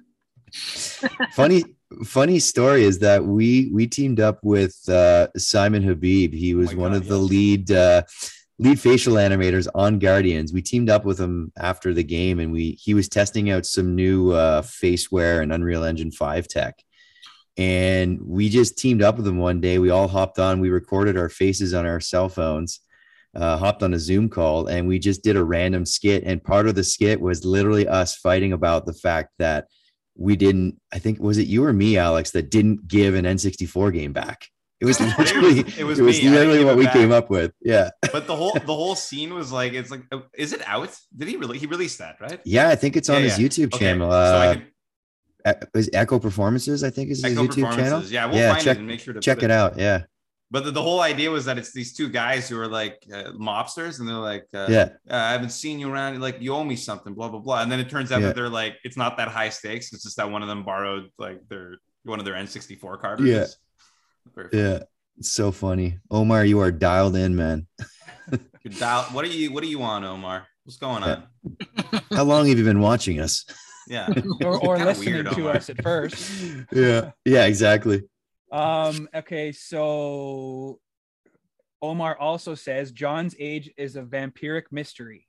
Funny story is that we teamed up with Simon Habib. He was one of the lead facial animators on Guardians. We teamed up with him after the game, and he was testing out some new faceware and Unreal Engine 5 tech. And we just teamed up with him one day. We all hopped on. We recorded our faces on our cell phones, hopped on a Zoom call, and we just did a random skit. And part of the skit was literally us fighting about the fact that we didn't, I think, was it you or me, Alex, that didn't give an N64 game back? It was literally, it was literally what we came up with. Yeah. But the whole scene was like, it's like, is it out? Did he released that, right? Yeah, I think it's on his YouTube channel. So is Echo Performances, I think, is his YouTube channel. Yeah, we'll find it and make sure to check it out. Yeah. But the whole idea was that it's these two guys who are like mobsters, and they're like, I haven't seen you around. Like, you owe me something, blah, blah, blah. And then it turns out that they're like, it's not that high stakes. It's just that one of them borrowed like one of their N64 cartridges. Yeah. It's so funny. Omar, you are dialed in, man. What are you on, Omar? What's going on? How long have you been watching us? Yeah. or listening to us at first. Yeah, exactly. Okay, so Omar also says John's age is a vampiric mystery.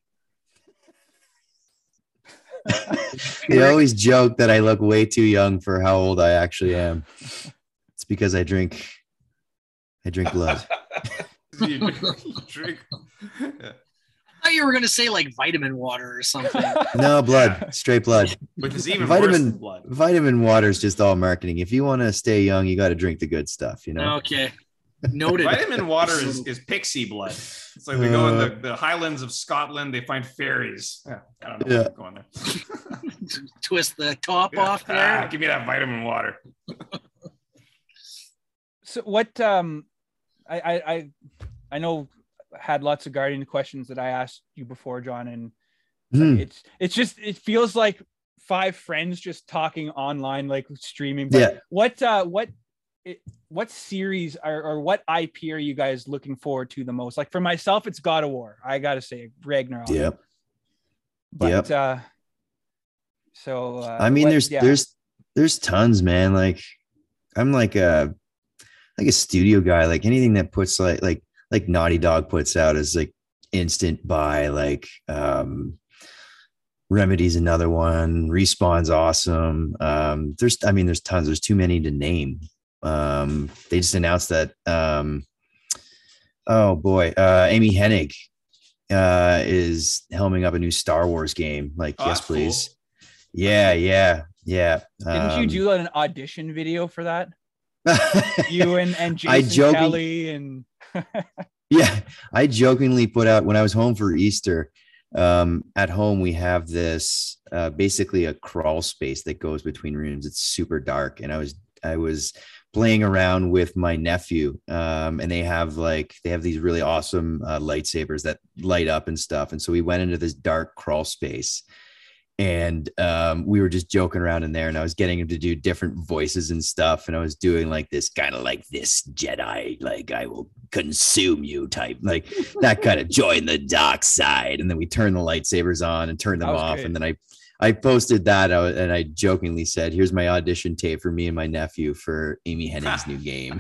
They always joke that I look way too young for how old I actually am. It's because I drink blood. You drink. I thought you were going to say like vitamin water or something. No, blood, straight blood. Which is even worse than blood. Vitamin water is just all marketing. If you want to stay young, you got to drink the good stuff, Okay. Noted. Vitamin water is pixie blood. It's like they go in the highlands of Scotland, they find fairies. Yeah, I don't know what's going there. Twist the top off there. Give me that vitamin water. So what I know had lots of Guardian questions that I asked you before, John, and it feels like five friends just talking online, like streaming. But what series or what IP are you guys looking forward to the most? Like for myself, it's God of War. I gotta say Ragnarok. Yep. But I mean, there's tons, man. Like I'm like a studio guy. Like anything that puts like Naughty Dog puts out is like instant buy. Like Remedy's another one. Respawn's awesome. There's tons. There's too many to name. They just announced that Amy Hennig is helming up a new Star Wars game. Like, yes, please. Cool. Yeah. Didn't you do an audition video for that? You and Jason Kelly and yeah, I jokingly put out when I was home for Easter. At home we have this basically a crawl space that goes between rooms. It's super dark, and I was playing around with my nephew, and they have these really awesome lightsabers that light up and stuff. And so we went into this dark crawl space, and we were just joking around in there, and I was getting him to do different voices and stuff, and I was doing like this kind of like this Jedi, like I will consume you type, like that kind of join the dark side. And then we turned the lightsabers on and turned them off, and then I posted that out, and I jokingly said, here's my audition tape for me and my nephew for Amy Hennig's new game.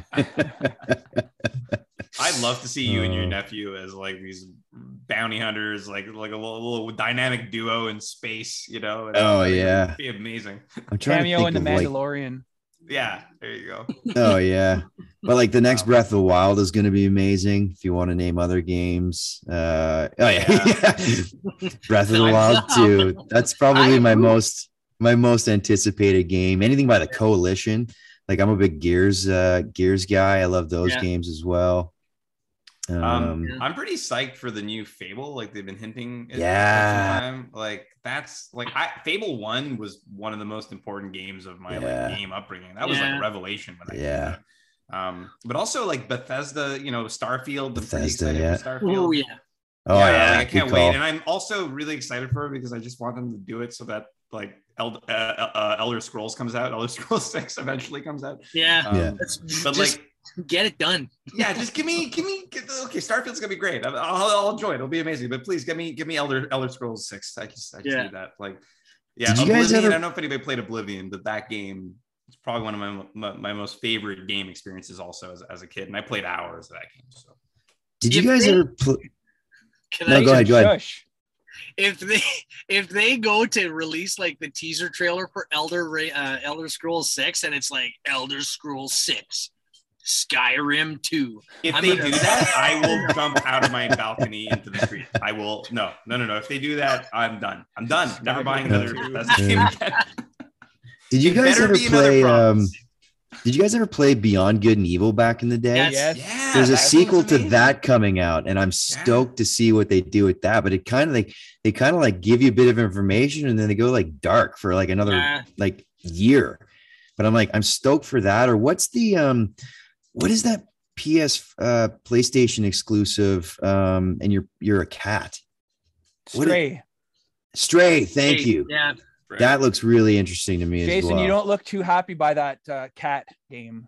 I'd love to see you and your nephew as like these bounty hunters, like a little dynamic duo in space, you know? It'd be amazing. I'm trying cameo to think in The Mandalorian. Yeah, there you go. Oh yeah, but like the next Breath of the Wild is going to be amazing. If you want to name other games, Breath of the Wild 2. That's probably my most anticipated game. Anything by the Coalition. Like, I'm a big Gears guy. I love those games as well. I'm pretty psyched for the new Fable. Like, they've been hinting at time. Like, that's like Fable 1 was one of the most important games of my like game upbringing. That was like a revelation when I did that. But also like Bethesda, Starfield. Bethesda, Starfield. Oh yeah. Oh yeah, like, I can't wait. And I'm also really excited for it because I just want them to do it so that like Elder Scrolls comes out. Elder Scrolls 6 eventually comes out. But like, get it done. Yeah, just give me. Okay, Starfield's gonna be great. I'll enjoy it. It'll be amazing. But please give me Elder Scrolls 6. I just need that. Like, Did you guys I don't know if anybody played Oblivion, but that game is probably one of my most favorite game experiences. Also as a kid, and I played hours of that game. So, did you guys ever play? Go ahead. If they go to release like the teaser trailer for Elder Scrolls 6, and it's like Elder Scrolls 6 Skyrim 2. If they do that, I will jump out of my balcony into the street. I will. No. If they do that, I'm done. Never buying another Bethesda game again. Did you guys ever play? Did you guys ever play Beyond Good and Evil back in the day? Yes. Yeah, there's a sequel to that coming out, and I'm stoked to see what they do with that. But it kind of they kind of like give you a bit of information, and then they go like dark for like another like year. But I'm like, I'm stoked for that. Or what's the what is that PlayStation exclusive? And you're a cat. Stray. Thank you. Yeah. That looks really interesting to me. Jason, as well. You don't look too happy by that cat game.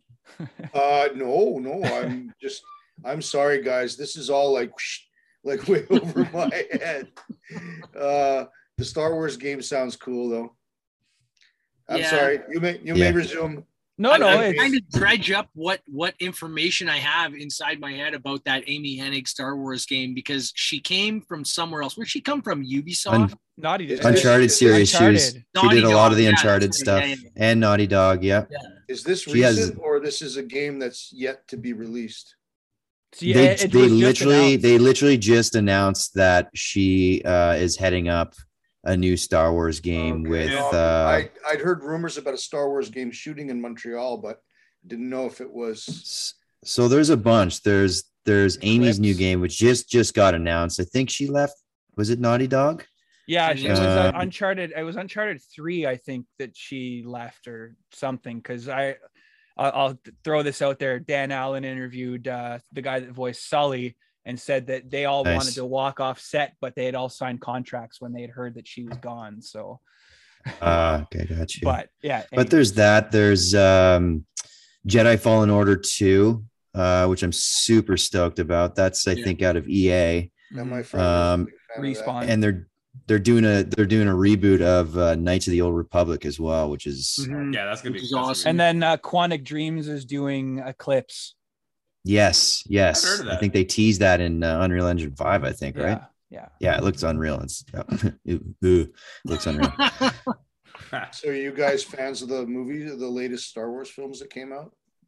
No. I'm sorry, guys. This is all like way over my head. The Star Wars game sounds cool though. I'm sorry. You may resume. No. I'm trying to dredge up what information I have inside my head about that Amy Hennig Star Wars game, because she came from somewhere else. Where'd she come from? Ubisoft? Uncharted series. She did a lot of the Uncharted stuff and Naughty Dog. Yeah. Is this recent or this is a game that's yet to be released? They literally just announced that she is heading up a new Star Wars game with. I'd heard rumors about a Star Wars game shooting in Montreal, but didn't know if it was. So there's a bunch. There's Amy's new game, which just got announced. I think she left. Was it Naughty Dog? Yeah, it was Uncharted. It was Uncharted 3, I think, that she left or something. Because I'll throw this out there. Dan Allen interviewed the guy that voiced Sully and said that they all wanted to walk off set, but they had all signed contracts when they had heard that she was gone. So, okay, got you. But yeah, but there's that. There's Jedi Fallen Order 2, which I'm super stoked about. That's I think out of EA. Yeah, my friend Respawn, and they're doing a reboot of Knights of the Old Republic as well, which is that's gonna be awesome. And then Quantic Dreams is doing Eclipse. Yes. I think they teased that in Unreal Engine 5. I think right. Yeah. It looks unreal. It looks unreal. So, are you guys fans of the latest Star Wars films that came out?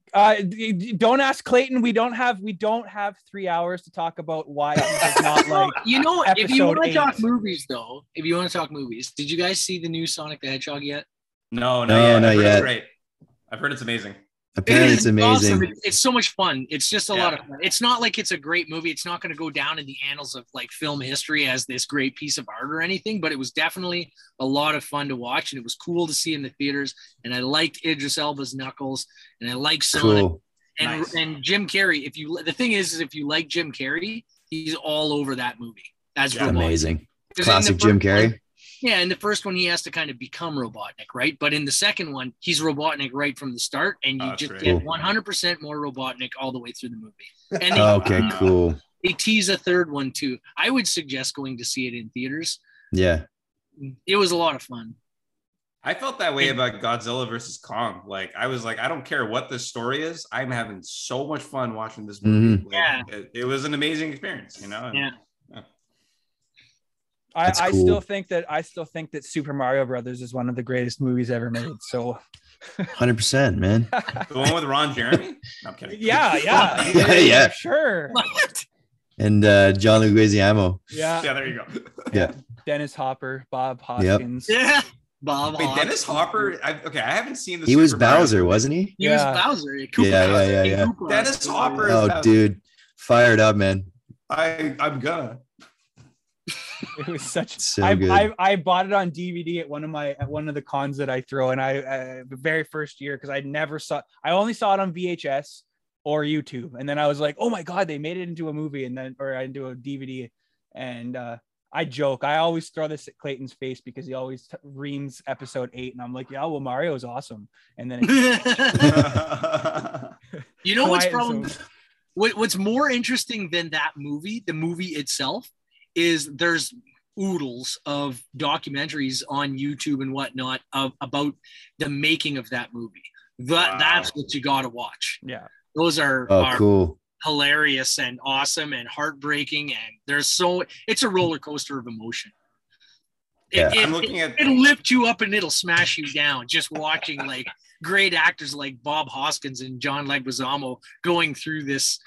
Don't ask Clayton. We don't have 3 hours to talk about why he does not like. If you want to talk movies, though, did you guys see the new Sonic the Hedgehog yet? No, not yet. Great. I've heard it's amazing. Apparently, it's amazing. Awesome. It's so much fun. It's just a lot of fun. It's not like it's a great movie. It's not going to go down in the annals of like film history as this great piece of art or anything, but it was definitely a lot of fun to watch, and it was cool to see in the theaters. And I liked Idris Elba's Knuckles, and I like Sonic. Cool. And Jim Carrey. The thing is if you like Jim Carrey, he's all over that movie. That's amazing. Classic Jim Carrey. Yeah, in the first one, he has to kind of become Robotnik, right? But in the second one, he's Robotnik right from the start, and you just get 100% more Robotnik all the way through the movie. And cool. They tease a third one, too. I would suggest going to see it in theaters. Yeah. It was a lot of fun. I felt that way about Godzilla versus Kong. Like, I was like, I don't care what the story is. I'm having so much fun watching this movie. Mm-hmm. Like, it was an amazing experience, you know? Yeah. I still think that Super Mario Brothers is one of the greatest movies ever made. So 100%, man. The one with Ron Jeremy? No, I'm kidding. Yeah, sure. What? And John Leguizamo. Yeah, there you go. Yeah. Dennis Hopper, Bob Hoskins. Yep. Yeah. Bob. Wait, Dennis Hopper. I haven't seen this. He was Bowser, wasn't he? He was Bowser. Yeah. Dennis Hopper. Oh, dude, fired up, man. I'm gonna. It was such. So good. I bought it on DVD at one of the cons that I throw, and the very first year because I only saw it on VHS or YouTube, and then I was like, oh my god, they made it into a movie, or into a DVD, and I joke. I always throw this at Clayton's face because he always reams episode 8, and I'm like, yeah, well, Mario is awesome, and then you know what's more interesting than that movie, the movie itself, is there's oodles of documentaries on YouTube and whatnot about the making of that movie. That's what you got to watch. Yeah, those are cool, hilarious and awesome and heartbreaking, and it's a roller coaster of emotion. It'll lift you up and it'll smash you down just watching like great actors like Bob Hoskins and John Leguizamo going through this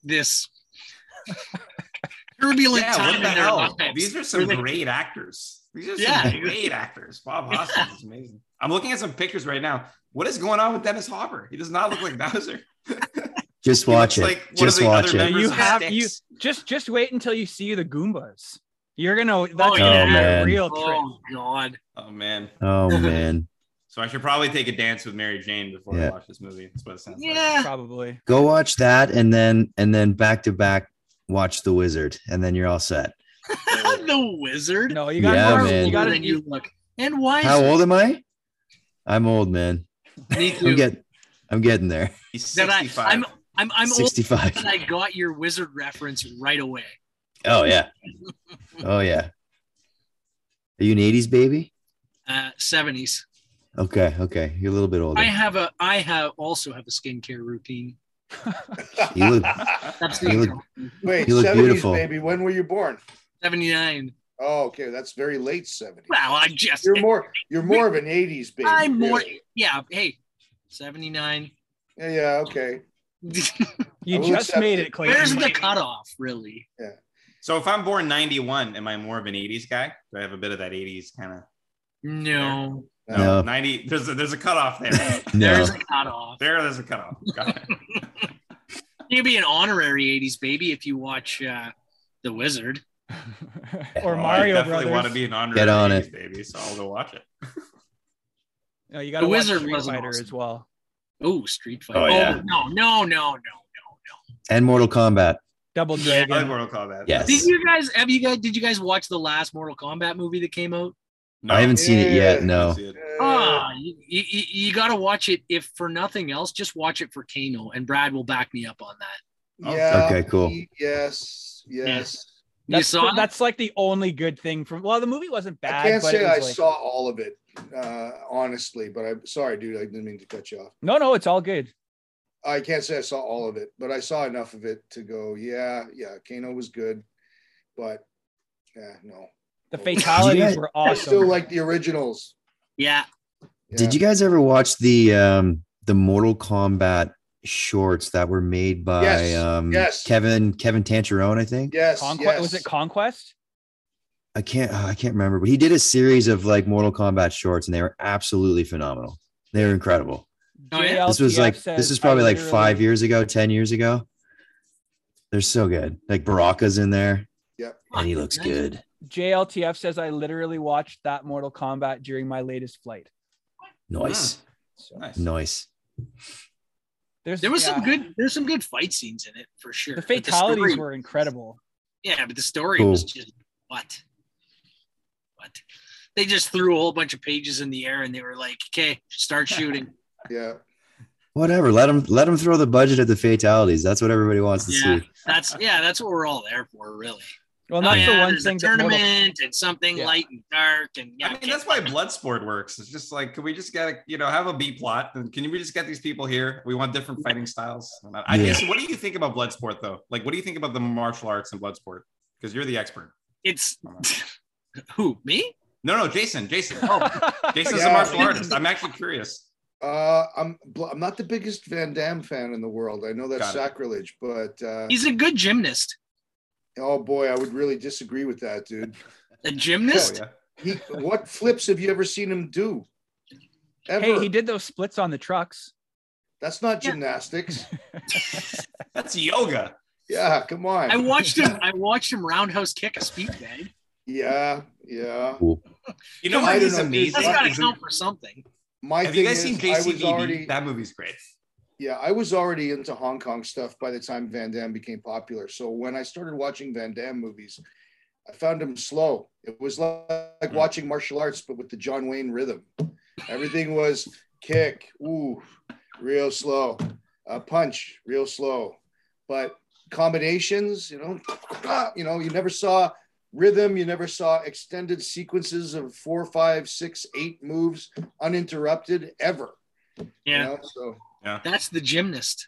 turbulent time in their lives. These are some great actors. Great actors. Bob Hoskins is amazing. I'm looking at some pictures right now. What is going on with Dennis Hopper? He does not look like Bowser. Just watch it. Like just watch it. You just wait until you see the Goombas. You're gonna have a real trip. Oh god. Oh man. Oh man. So I should probably take a dance with Mary Jane before I watch this movie. That's what it sounds like. Probably. Go watch that and then back to back watch The Wizard, and then you're all set. The Wizard? No, you got you got to you look. And why? How old am I? I'm old, man. Me too. I'm getting there. He's 65. I'm 65. old, and I got your Wizard reference right away. Oh yeah. Oh yeah. Are you an 80s baby? 70s. Okay. You're a little bit older. I also have a skincare routine. You look Wait, you look 70s, beautiful. baby. When were you born? 79. Oh, okay. That's very late 70s. Well, you're more of an 80s baby. I'm more, yeah. Hey, 79. Yeah, okay. You just made it, Clayton. Where's the cutoff, really? Yeah. So if I'm born 91, am I more of an 80s guy? Do I have a bit of that 80s kind of? No. 90. There's a cutoff there. No. There's a cutoff. There's a cutoff. You'd be an honorary 80s baby if you watch The Wizard. Or Mario I definitely Brothers. Want to be an honorary Get on 80s it, baby, so I'll go watch it. No, you got to watch Wizard Street Fighter awesome. as well. Oh, Street Fighter. Oh, yeah. No. And Mortal Kombat. Double I Dragon. like Mortal Kombat. Yes. Did you guys watch the last Mortal Kombat movie that came out? No. I haven't seen it yet. No. You got to watch it. If for nothing else, just watch it for Kano, and Brad will back me up on that. Yeah. Okay, cool. Yes. That's like the only good thing from. Well, the movie wasn't bad. I can't say I saw all of it, honestly. But I'm sorry, dude. I didn't mean to cut you off. No, it's all good. I can't say I saw all of it, but I saw enough of it to go, yeah. Kano was good, but no. The fatalities were awesome. I still like the originals. Yeah. Did you guys ever watch the Mortal Kombat shorts that were made by Kevin Tancherone, I think. Yes, Was it Conquest? I can't remember, but he did a series of like Mortal Kombat shorts, and they were absolutely phenomenal. They were incredible. Oh, yeah? This is probably like 5 years ago, 10 years ago. They're so good. Like Baraka's in there. Yep. And he looks good. JLTF says I literally watched that Mortal Kombat during my latest flight. Nice. Nice. There's some good fight scenes in it for sure. The fatalities were incredible. Yeah, but the story was just what? They just threw a whole bunch of pages in the air and they were like, "Okay, start shooting." Yeah. Whatever. Let them throw the budget at the fatalities. That's what everybody wants to see. That's what we're all there for, really. Well, that's the one thing. Tournament and something light and dark, and I mean that's why Bloodsport works. It's just like, can we just get have a B plot? And can we just get these people here? We want different fighting styles. I guess. What do you think about Bloodsport though? Like, what do you think about the martial arts in Bloodsport? Because you're the expert. It's who, me? No, Jason. Oh, Jason's a martial artist. I'm actually curious. I'm not the biggest Van Damme fan in the world. I know that's sacrilege, but he's a good gymnast. Oh boy, I would really disagree with that, dude. A gymnast? What flips have you ever seen him do? Ever? Hey, he did those splits on the trucks. That's not gymnastics. That's yoga. Yeah, come on. I watched him roundhouse kick a speed bag. Yeah. Cool. You know what? He's amazing. That's got to count for something. Have you guys seen JCVD? That movie's great. Yeah, I was already into Hong Kong stuff by the time Van Damme became popular. So when I started watching Van Damme movies, I found him slow. It was like watching martial arts, but with the John Wayne rhythm. Everything was kick, ooh, real slow. Punch, real slow. But combinations, you never saw rhythm. You never saw extended sequences of 4, 5, 6, 8 moves uninterrupted ever. Yeah. So. Yeah, that's the gymnast.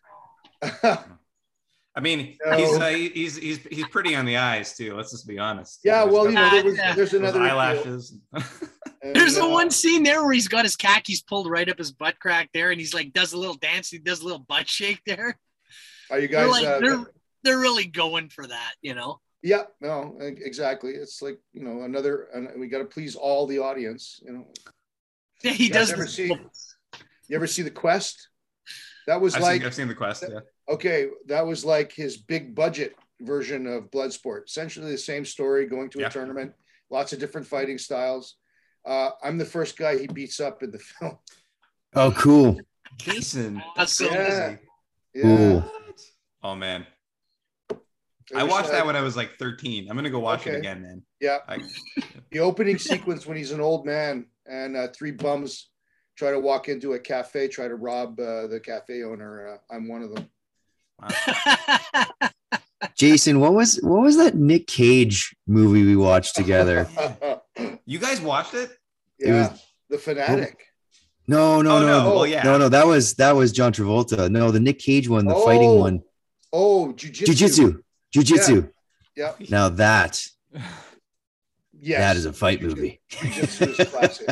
I mean, he's pretty on the eyes too. Let's just be honest. Yeah, there's another eyelashes. There's the one scene there where he's got his khakis pulled right up his butt crack there, and he's like does a little dance. He does a little butt shake there. Are you guys? They're really going for that, Yeah, no, exactly. It's like we got to please all the audience. Yeah, he does. You ever see The Quest? That was I've seen The Quest. Yeah. Okay, that was like his big budget version of Bloodsport. Essentially the same story, going to a tournament, lots of different fighting styles. I'm the first guy he beats up in the film. Oh, cool. Jason. That's so easy. Yeah. Cool. Oh man. I watched that when I was like 13. I'm gonna go watch it again, man. Yeah. The opening sequence when he's an old man and 3 bums try to walk into a cafe, try to rob the cafe owner. I'm one of them. Wow. Jason, what was that Nick Cage movie we watched together? You guys watched it? Yeah, The Fanatic. No. Oh, yeah. No, that was John Travolta. No, the Nick Cage one, the fighting one. Oh, Jiu-Jitsu. Yeah. Now that. Yes. That is a fight movie. Jiu-Jitsu is classic.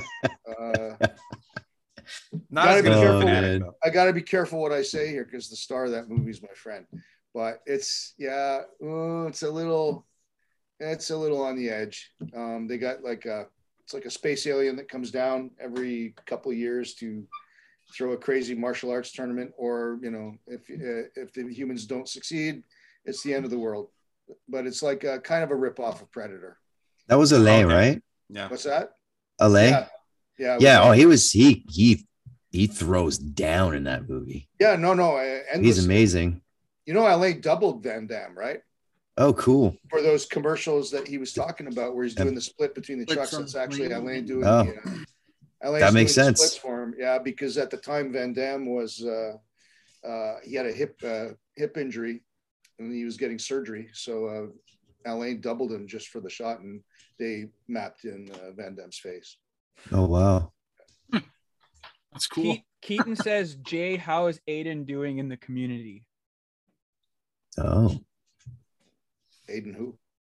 I gotta be careful what I say here because the star of that movie is my friend. But it's a little on the edge. They got it's like a space alien that comes down every couple of years to throw a crazy martial arts tournament, or if the humans don't succeed, it's the end of the world. But it's like a kind of a ripoff of Predator. That was Alain, right? Yeah. What's that? Alain? Yeah. Oh, he throws down in that movie. Yeah, no. He's amazing. Alain doubled Van Damme, right? Oh, cool. For those commercials that he was talking about, where he's doing the split between the trucks, that's actually Alain doing. That makes sense. Splits for him, yeah, because at the time Van Damme was he had a hip injury, and he was getting surgery, so Alain doubled him just for the shot, and they mapped in Van Damme's face. Oh wow, that's cool. Keaton says, "Jay, how is Aiden doing in the community?" Oh. Aiden who?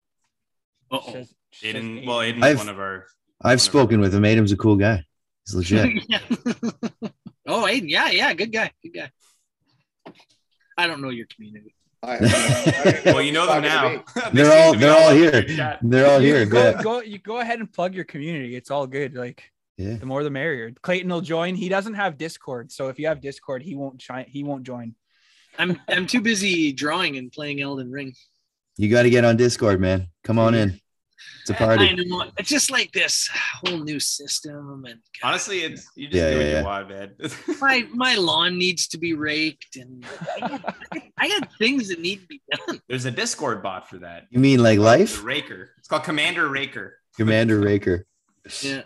Aiden. Well, Aiden's one of our. I've spoken with him. Aiden's a cool guy. He's legit. Oh, Aiden. Yeah. Good guy. I don't know your community. Well, you know them now. they're all here. They're all here. Go ahead and plug your community. It's all good. Like, the more the merrier. Clayton will join. He doesn't have Discord, so if you have Discord, he won't join. I'm too busy drawing and playing Elden Ring. You got to get on Discord, man. Come on in. It's a party. I know. It's just like this whole new system, and honestly, it's you just do what you want, man. my lawn needs to be raked, and I got things that need to be done. There's a Discord bot for that. You mean like life? The Raker. It's called Commander Raker. Commander Raker. Yeah.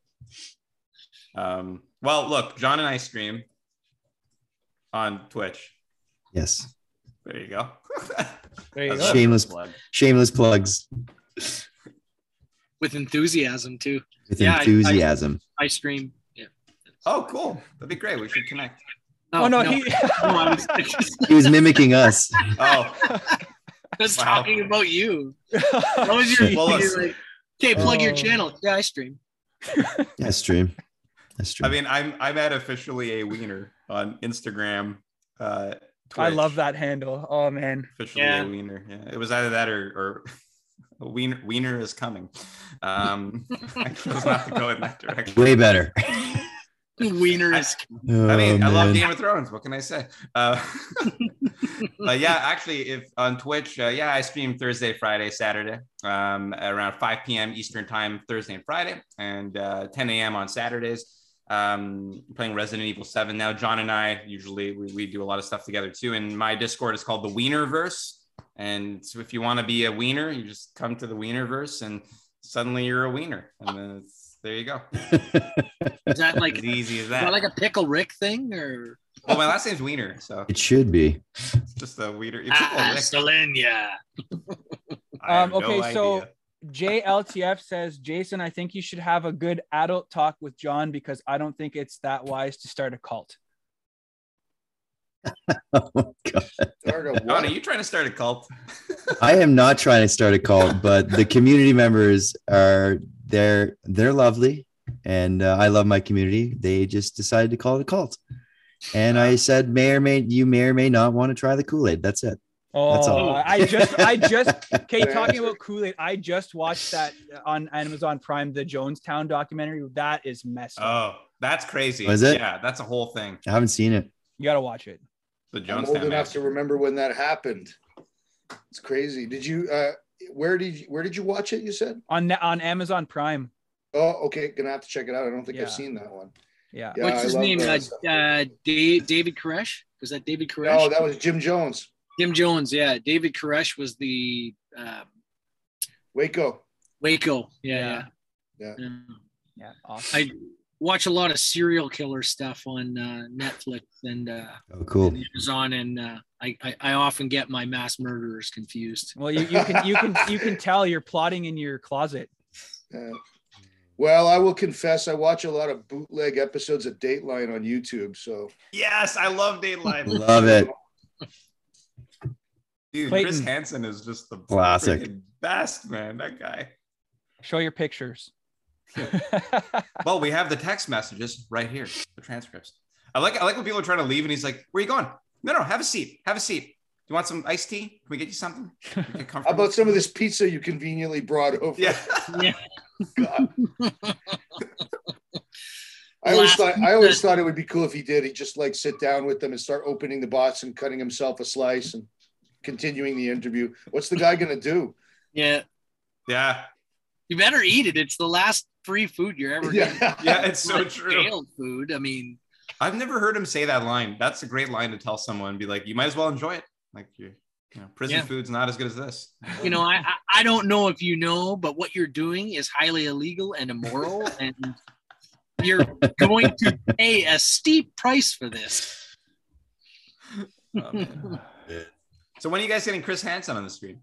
Well, look, John and I stream on Twitch. Yes. There you go. There you go. Shameless plugs. With enthusiasm too. With enthusiasm. I stream. Yeah. Oh, cool. That'd be great. We should connect. No. He was mimicking us. Oh. I was talking about you. What was your like, okay, plug your channel. Yeah, I stream. I stream. I mean, I'm at officially a wiener on Instagram. Twitch. I love that handle. Oh man. Officially a wiener. Yeah. It was either that or a wiener is coming. I chose not to go in that direction. Way better. Wiener is coming. I mean, I love Game of Thrones. What can I say? But yeah, actually, if on Twitch, I stream Thursday, Friday, Saturday, around 5 p.m. Eastern time, Thursday and Friday, and 10 a.m. on Saturdays. Playing Resident Evil 7 now. John and I usually we do a lot of stuff together too. And my Discord is called the Wienerverse. And so if you want to be a wiener, you just come to the Wienerverse and suddenly you're a wiener. And then there you go. Is that like as easy as that? Is that like a Pickle Rick thing or? Well, my last name's Wiener, so it should be. It's just a wiener. Selenia. Okay, so JLTF says, Jason, I think you should have a good adult talk with John because I don't think it's that wise to start a cult. Oh my God. John, are you trying to start a cult? I am not trying to start a cult, but the community members are they're lovely, and I love my community. They just decided to call it a cult, and I said, you may or may not want to try the Kool-Aid. That's it. Oh, that's all. I just okay. Talking about Kool-Aid, I just watched that on Amazon Prime, the Jonestown documentary. That is messed up. Oh, that's crazy. Was it? Yeah, that's a whole thing. I haven't seen it. You got to watch it. The I'm old enough to remember when that happened. It's crazy. Did you? Where did you watch it? You said on Amazon Prime. Oh, okay. Gonna have to check it out. I don't think I've seen that one. Yeah. What's his name? David Koresh. Was that David Koresh? No, that was Jim Jones. Jim Jones. Yeah. David Koresh was the Waco. Yeah. Awesome. I watch a lot of serial killer stuff on Netflix and cool. and Amazon, and I often get my mass murderers confused. Well, you can tell you're plotting in your closet. Well, I will confess, I watch a lot of bootleg episodes of Dateline on YouTube. So yes, I love Dateline. Love it. Dude, Clayton. Chris Hansen is just the classic best, man. That guy. Show your pictures. Well, we have the text messages right here, the transcripts. I like when people are trying to leave and he's like, "Where are you going?" No, have a seat. Have a seat. Do you want some iced tea? Can we get you something? How about some of this pizza you conveniently brought over? Yeah. God. I always thought it would be cool if he did. He'd just like sit down with them and start opening the box and cutting himself a slice and continuing the interview. What's the guy gonna do? Yeah. You better eat it. It's the last free food you're ever getting. Yeah, it's so true. Jailed food. I mean, I've never heard him say that line. That's a great line to tell someone. Be like, you might as well enjoy it. Like prison food's not as good as this. I don't know if you know, but what you're doing is highly illegal and immoral, and you're going to pay a steep price for this. Oh, man. So when are you guys getting Chris Hansen on the screen?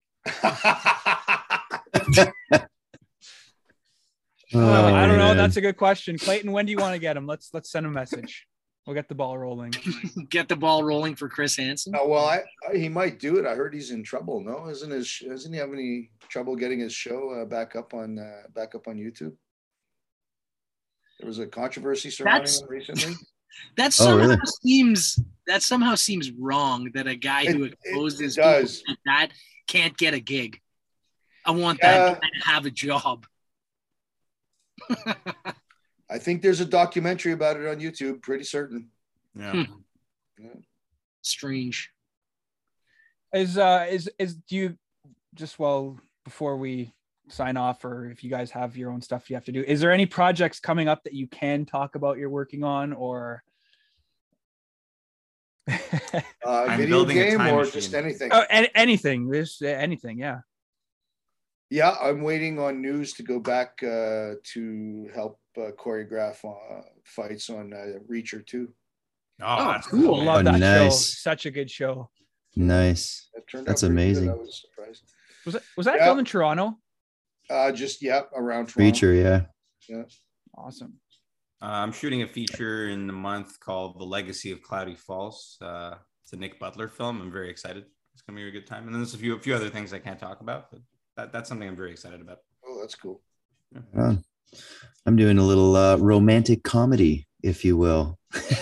I don't know. That's a good question. Clayton, when do you want to get him? Let's send a message. We'll get the ball rolling. Get the ball rolling for Chris Hansen. Oh, well, he might do it. I heard he's in trouble. No, doesn't he have any trouble getting his show back up on YouTube? There was a controversy surrounding him recently. That somehow seems that somehow seems wrong that a guy who exposes people like that can't get a gig. I want that guy to have a job. I think there's a documentary about it on YouTube. Pretty certain. Yeah. Strange. Do you just before we sign off, or if you guys have your own stuff you have to do, is there any projects coming up that you can talk about you're working on, or video game or machine. Just anything? Oh, anything. There's anything. Yeah. Yeah, I'm waiting on news to go back to help choreograph fights on Reacher 2. Oh, that's cool. I love that nice. show. Such a good show. Nice. That's amazing. I was surprised. Was that filmed in Toronto? Around Toronto. Reacher, yeah. Awesome. I'm shooting a feature in the month called The Legacy of Cloudy Falls. It's a Nick Butler film. I'm very excited. It's gonna be a good time. And then there's a few other things I can't talk about, but that's something I'm very excited about. Oh, that's cool. Yeah. I'm doing a little romantic comedy, if you will.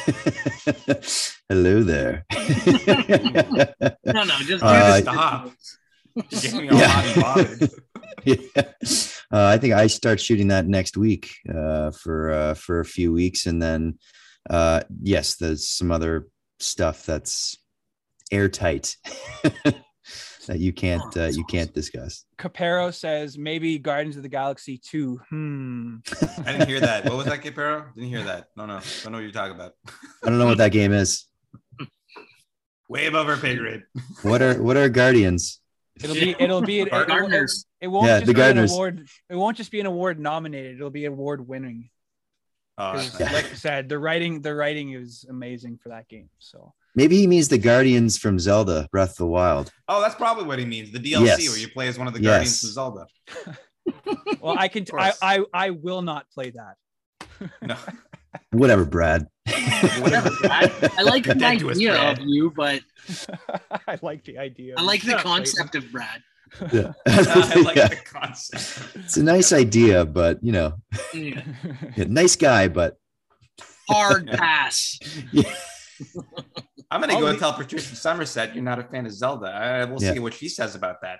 Hello there. No, just stop. You're getting me all hot and bothered. Yeah. I think I start shooting that next week for a few weeks, and then yes, there's some other stuff that's airtight that you can't discuss. Capero says maybe Guardians of the Galaxy 2. I didn't hear that. What was that, Capero? Didn't hear that. No, don't know what you're talking about. I don't know what that game is. Way above our pay grade. What are Guardians? It'll be Gardeners. It won't just the be an Gardeners. award. It won't just be an award nominated. It'll be award winning. Nice. Like I said, the writing is amazing for that game. So Maybe he means the Guardians from Zelda Breath of the Wild. Oh, that's probably what he means. The DLC where you play as one of the Guardians from Zelda. Well, I will not play that. No. Whatever, Brad. Whatever, Brad. I like the idea of you, but I like the idea. I like the concept of Brad. Yeah. I like the concept. It's a nice idea, but yeah, nice guy, but hard pass. Yeah. I'm gonna go and tell Patricia Somerset you're not a fan of Zelda. We'll see what she says about that.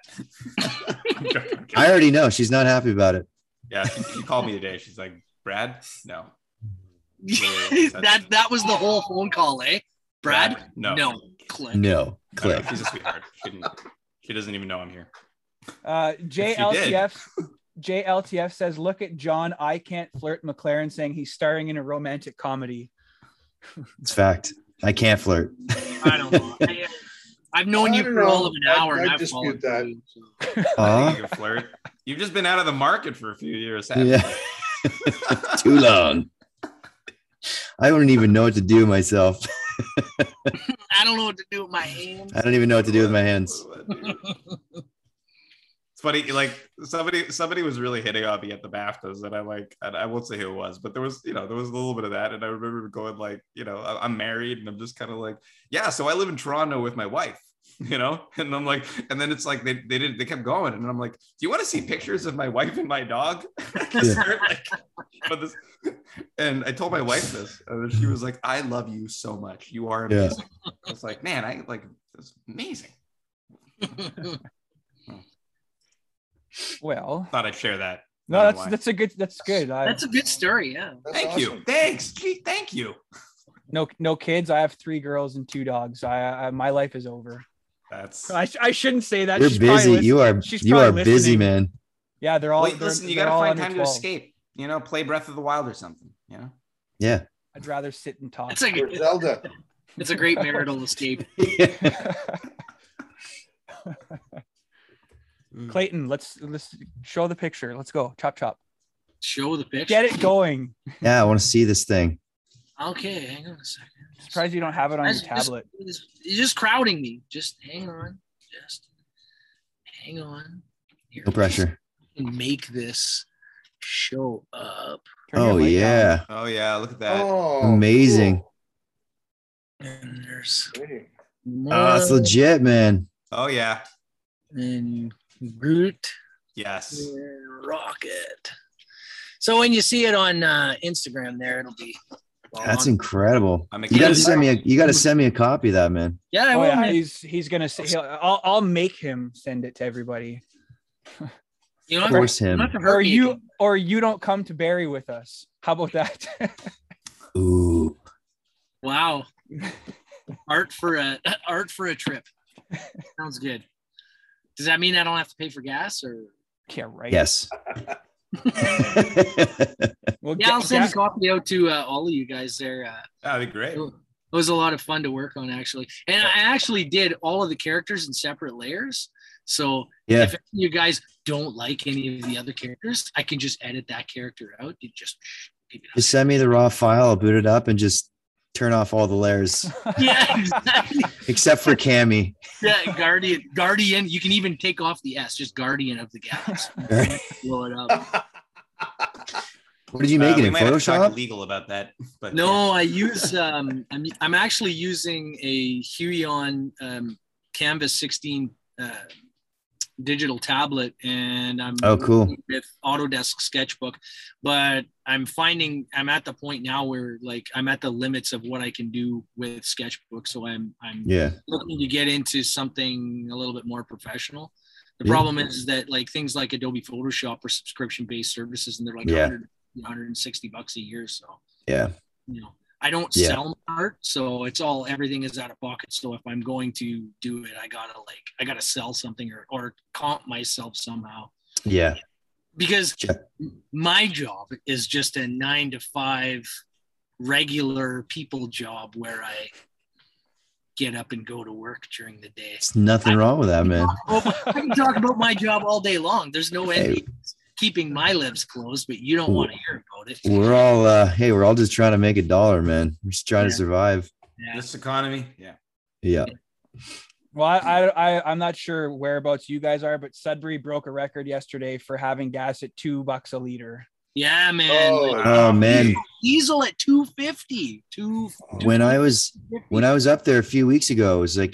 I already know she's not happy about it. Yeah, she called me today. She's like, Brad, no. that was the whole phone call, eh? Brad, no. Click. No, click. She's a sweetheart. She doesn't even know I'm here. JLTF says, look at John. I can't flirt McLaren saying he's starring in a romantic comedy. It's fact. I can't flirt. I don't know. I've known you for all of an hour. I dispute that. You can flirt. You've just been out of the market for a few years. Yeah. Too long. I wouldn't even know what to do myself. I don't know what to do with my hands. I don't even know what to do with my hands. It's funny, like somebody was really hitting on me at the BAFTAs, and I won't say who it was, but there was a little bit of that, and I remember going like, I'm married, and I'm just kind of like, yeah, so I live in Toronto with my wife, and I'm like, and then it's like they kept going, and I'm like, do you want to see pictures of my wife and my dog? And I told my wife this, and she was like, I love you so much, you are amazing. I was like, man, it's amazing. Well, thought I'd share that. No, that's good. That's a good story. Yeah. Thank you. Thanks. Gee, thank you. No kids. I have 3 girls and 2 dogs. My life is over. I shouldn't say that. You're busy. You are busy, man. Yeah, they're all. Listen, you got to find time to escape. Play Breath of the Wild or something. Yeah. I'd rather sit and talk. It's like Zelda. It's a great marital escape. Clayton, let's show the picture. Let's go. Chop. Show the picture. Get it going. Yeah, I want to see this thing. Okay, hang on a second. Surprised you don't have it on your tablet. You're just crowding me. Just hang on. Just hang on. Here, no pressure. Make this show up. Oh yeah. Oh yeah. Look at that. Oh, amazing. Cool. And there's. Oh, it's legit, man. Oh yeah. And Groot. Yes. And Rocket. So when you see it on Instagram, there it'll be That's incredible. You got to send me a copy of that, man. Yeah, he's gonna say. I'll make him send it to everybody. You know, force him, or you don't come to Barrie with us. How about that? Ooh, wow. Art for a trip. Sounds good. Does that mean I don't have to pay for gas or? Yeah, right. Yes. I'll send a copy out to all of you guys there. That'd be great. It was a lot of fun to work on, actually. And I actually did all of the characters in separate layers. So if you guys don't like any of the other characters, I can just edit that character out. You just send me the raw file. I'll boot it up and just turn off all the layers. Yeah, exactly. Except for Cammy. Yeah, Guardian. You can even take off the S, just Guardian of the Galaxy. Blow it up. What did you make it in Photoshop? Legal about that, but no, I use. I'm actually using a Huion Canvas 16 digital tablet, and I'm cool with Autodesk Sketchbook, but I'm at the point now where like I'm at the limits of what I can do with Sketchbook, so I'm looking to get into something a little bit more professional. The problem is that like things like Adobe Photoshop are subscription-based services, and they're like $160 a year. So I don't sell art, so everything is out of pocket. So if I'm going to do it, I gotta sell something or comp myself somehow. Yeah. Because my job is just a 9 to 5 regular people job where I get up and go to work during the day. There's nothing wrong with that, man. I can talk about my job all day long. There's no end. Keeping my lips closed, but you don't want to hear about it. We're all we're all just trying to make $1, man. We're just trying to survive. This economy. Yeah. Well, I'm not sure whereabouts you guys are, but Sudbury broke a record yesterday for having gas at $2 a liter. Yeah, man. Oh man. Diesel at $2.50. When I was up there a few weeks ago, it was like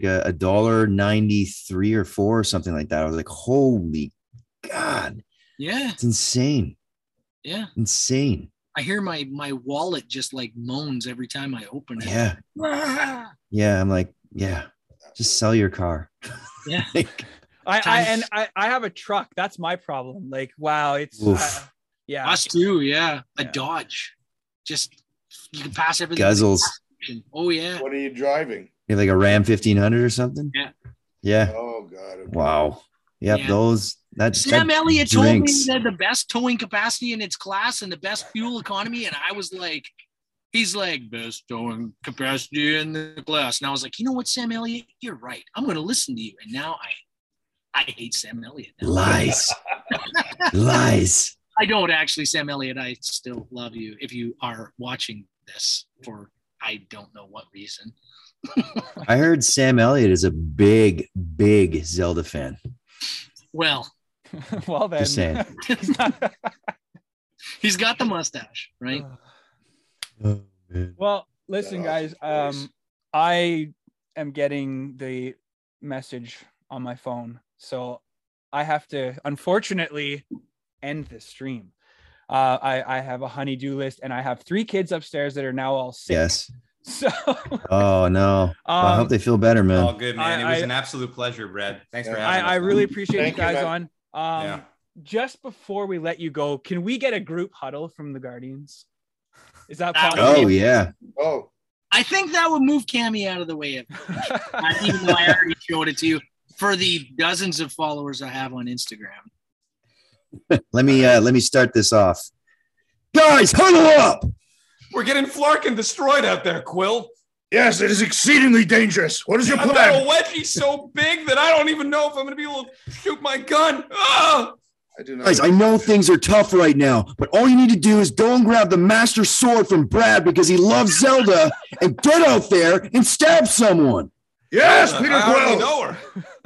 $1.93 or 4 or something like that. I was like, holy God. Yeah. It's insane. Yeah. Insane. I hear my wallet just like moans every time I open it. Yeah. Yeah. I'm like, just sell your car. Yeah. I have a truck. That's my problem. Like, wow. It's us too. Yeah. A Dodge. Just, you can pass everything. Guzzles. Oh yeah. What are you driving? You have like a Ram 1500 or something? Yeah. Yeah. Oh God. Okay. Wow. Yep. Yeah. Sam Elliott told me they had the best towing capacity in its class and the best fuel economy. And I was like, he's like, best towing capacity in the class. And I was like, you know what, Sam Elliott, you're right. I'm going to listen to you. And now I hate Sam Elliott. Lies. Lies. I don't actually, Sam Elliott. I still love you if you are watching this for I don't know what reason. I heard Sam Elliott is a big, big Zelda fan. Well then. Just saying. He's got the mustache, right? Oh, man. Well, listen, guys. I am getting the message on my phone, so I have to, unfortunately, end this stream. I have a honey-do list, and I have 3 kids upstairs that are now all sick. Yes. So. Oh no! I hope they feel better, man. All good, man. It was an absolute pleasure, Brad. Thanks for having us. I really appreciate you guys on. Just before we let you go, can we get a group huddle from the Guardians? Is that possible? Oh yeah. Oh, I think that would move Cammy out of the way. Even though I already showed it to you for the dozens of followers I have on Instagram. Let me start this off. Guys, huddle up! We're getting Flarkin destroyed out there, Quill. Yes, it is exceedingly dangerous. What is your plan? I've got a wedgie so big that I don't even know if I'm going to be able to shoot my gun. Ah! Guys, I know things are tough right now, but all you need to do is go and grab the Master Sword from Brad because he loves Zelda and get out there and stab someone. Yes, Peter Quill. I know her.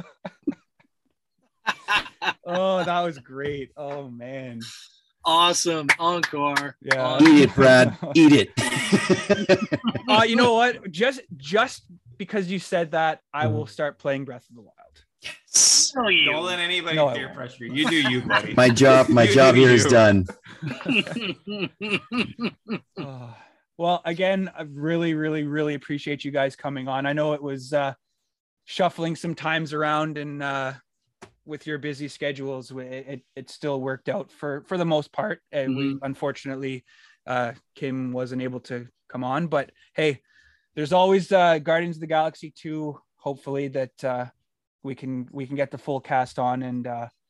Oh, that was great. Oh, man. Awesome. Encore. Yeah. Eat it, Brad. Eat it. You know what? Just because you said that, I will start playing Breath of the Wild. Yes. Don't let anybody peer pressure. You do you, buddy. My job here is done. Well, Well, again, I really, really, really appreciate you guys coming on. I know it was shuffling some times around, and with your busy schedules, it still worked out for the most part. We unfortunately, Kim wasn't able to come on, but hey, there's always Guardians of the Galaxy 2. Hopefully that we can get the full cast on. And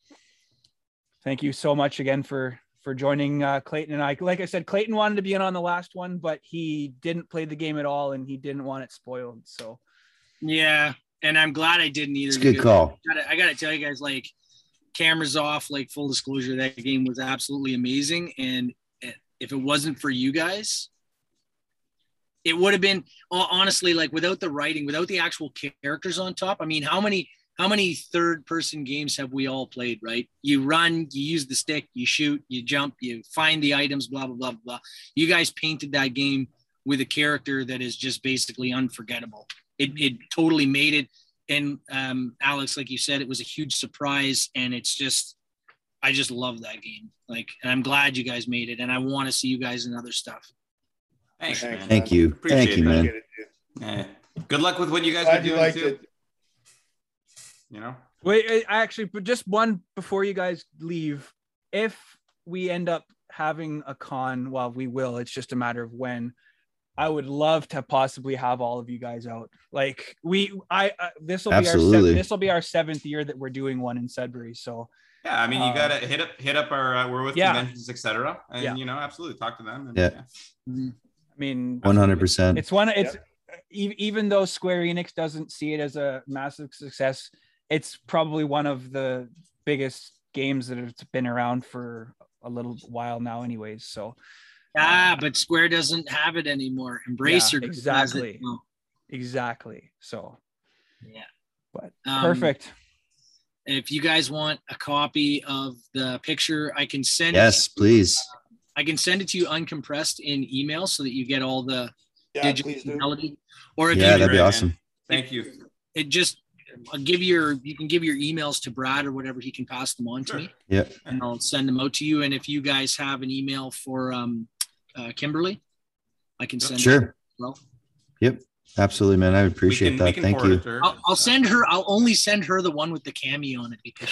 thank you so much again for joining Clayton and I. Like I said, Clayton wanted to be in on the last one, but he didn't play the game at all, and he didn't want it spoiled. So yeah. And I'm glad I didn't either. It's a good call. I got to tell you guys, like, cameras off, like, full disclosure, that game was absolutely amazing. And if it wasn't for you guys, it would have been, honestly, like, without the writing, without the actual characters on top. I mean, how many third person games have we all played, right? You run, you use the stick, you shoot, you jump, you find the items, blah, blah, blah, blah. You guys painted that game with a character that is just basically unforgettable. It totally made it. And Alex, like you said, it was a huge surprise. And it's just, I just love that game. Like, and I'm glad you guys made it. And I want to see you guys in other stuff. Thanks, man. Thank you. Appreciate Thank you, man. Yeah. Good luck with what you guys are doing too. You know? Wait, actually, but just one before you guys leave. If we end up having a con, well, we will. It's just a matter of when. I would love to possibly have all of you guys out. Like this will be our 7th year that we're doing one in Sudbury. So yeah, I mean, you gotta hit up our we're with conventions, etc. And you know, absolutely talk to them. And, I mean, 100%. It's even though Square Enix doesn't see it as a massive success, it's probably one of the biggest games that have been around for a little while now, anyways. So. But Square doesn't have it anymore. Embracer exactly. Exactly. So yeah. But perfect. If you guys want a copy of the picture, I can send please. I can send it to you uncompressed in email so that you get all the digital fidelity. Or if that'd be awesome. Thank you. It just you can give your emails to Brad or whatever, he can pass them on to me. Yeah. And I'll send them out to you. And if you guys have an email for Kimberly, I can send it as well. Yep, absolutely, man. I would appreciate that. Thank you. I'll send her. I'll only send her the one with the Cammy on it because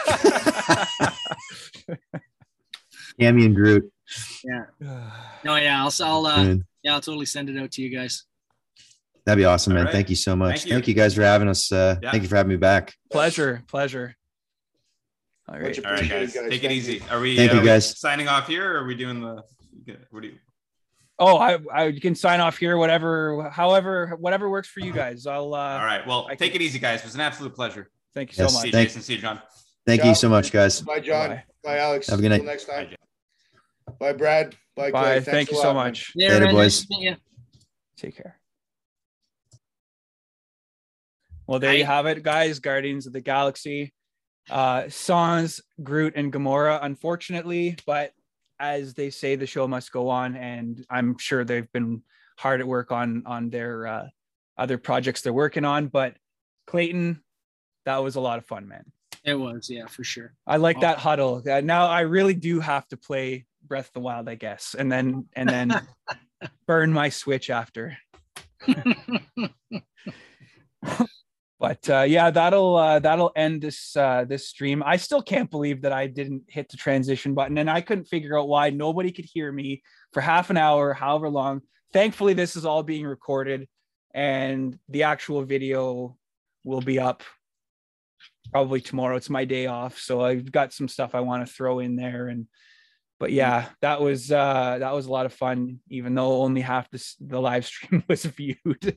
Cammy and Groot. Yeah. No, yeah. I'll totally send it out to you guys. That'd be awesome, man. Right. Thank you so much. Thank you guys for having us. Thank you for having me back. Pleasure. All right, guys. Take it easy. Are we? Thank you, guys. Signing off here, or are we doing the? What do you? Oh, you can sign off here. Whatever works for you guys. All right. Well, take it easy, guys. It was an absolute pleasure. Thank you so much. See you, Jason. See you, John. Thank you so much, guys. Bye, John. Bye, Alex. Have a good night. Until next time. Bye, Brad. Bye, Clay. Bye. Thank you so much. Later, boys. Take care. Well, there you have it, guys. Guardians of the Galaxy. Sans, Groot, and Gamora, unfortunately, but as they say, the show must go on, and I'm sure they've been hard at work on their other projects they're working on. But Clayton, that was a lot of fun, man. It was, yeah, for sure. I like that huddle. Now I really do have to play Breath of the Wild, I guess, and then burn my Switch after. But that'll end this stream. I still can't believe that I didn't hit the transition button, and I couldn't figure out why nobody could hear me for half an hour, however long. Thankfully, this is all being recorded, and the actual video will be up probably tomorrow. It's my day off, so I've got some stuff I want to throw in there. But yeah, that was a lot of fun, even though only half the live stream was viewed.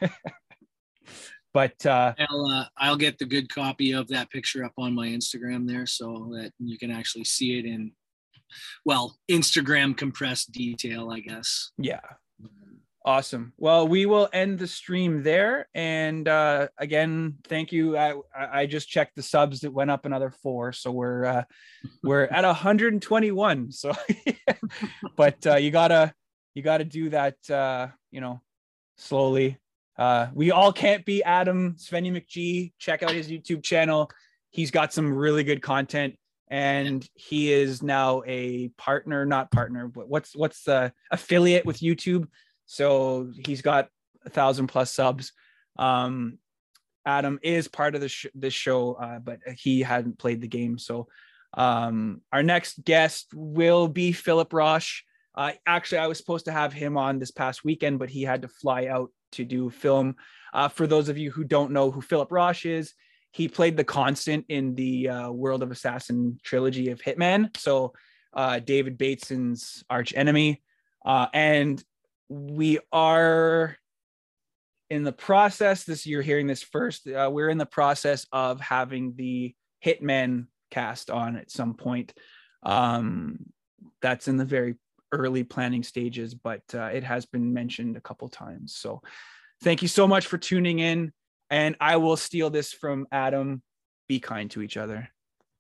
But I'll get the good copy of that picture up on my Instagram there so that you can actually see it in, Instagram compressed detail, I guess. Yeah. Awesome. Well, we will end the stream there. And again, thank you. I just checked the subs that went up another 4. So we're at 121. So, but you gotta do that, slowly. We all can't be Adam. Svenny McGee. Check out his YouTube channel. He's got some really good content, and he is now a partner, not partner, but what's the affiliate with YouTube? So he's got 1,000+ subs. Adam is part of this show, but he hadn't played the game. So our next guest will be Philip Roche. Actually, I was supposed to have him on this past weekend, but he had to fly out to do film. For those of you who don't know who Philip Roche is, he played the Constant in the World of Assassin trilogy of Hitman. So David Bateson's arch enemy. And we are in the process, you're hearing this first, we're in the process of having the Hitman cast on at some point. That's in the very early planning stages, but it has been mentioned a couple times. So thank you so much for tuning in, and I will steal this from Adam. Be kind to each other.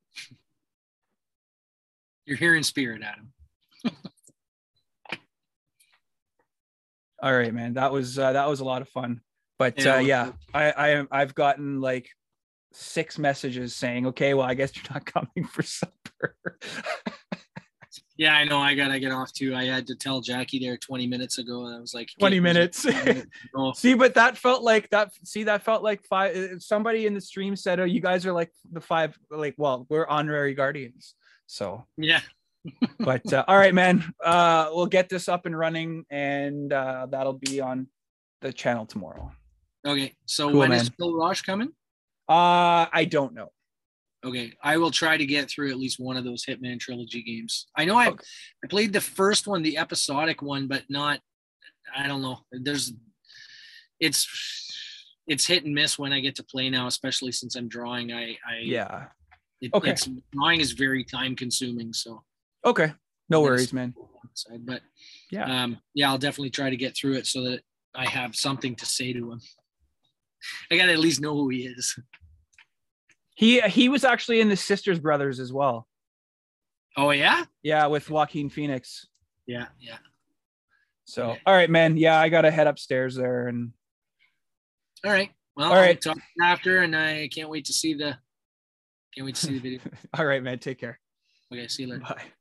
You're here in spirit, Adam. All right, man. That was a lot of fun. But yeah, I've gotten like 6 messages saying, okay, well, I guess you're not coming for supper. Yeah, I know. I gotta get off too. I had to tell Jackie there 20 minutes ago, and I was like, 20 minutes. See, but that felt like that. See, that felt like 5. Somebody in the stream said, "Oh, you guys are like the 5." Like, well, we're honorary guardians. So yeah. But all right, man. We'll get this up and running, and that'll be on the channel tomorrow. Okay. So cool, when is Phil Roche coming? I don't know. Okay, I will try to get through at least one of those Hitman trilogy games. I know I played the first one, the episodic one, but not. I don't know. It's hit and miss when I get to play now, especially since I'm drawing. Drawing is very time consuming. So okay, no worries, man. But yeah, I'll definitely try to get through it so that I have something to say to him. I gotta at least know who he is. He was actually in the Sisters Brothers as well. Oh yeah? Yeah, with Joaquin Phoenix. Yeah. So all right, man. Yeah, I gotta head upstairs there and all right. Well, I'll talk after, and I can't wait to see the video. All right, man. Take care. Okay, see you later. Bye.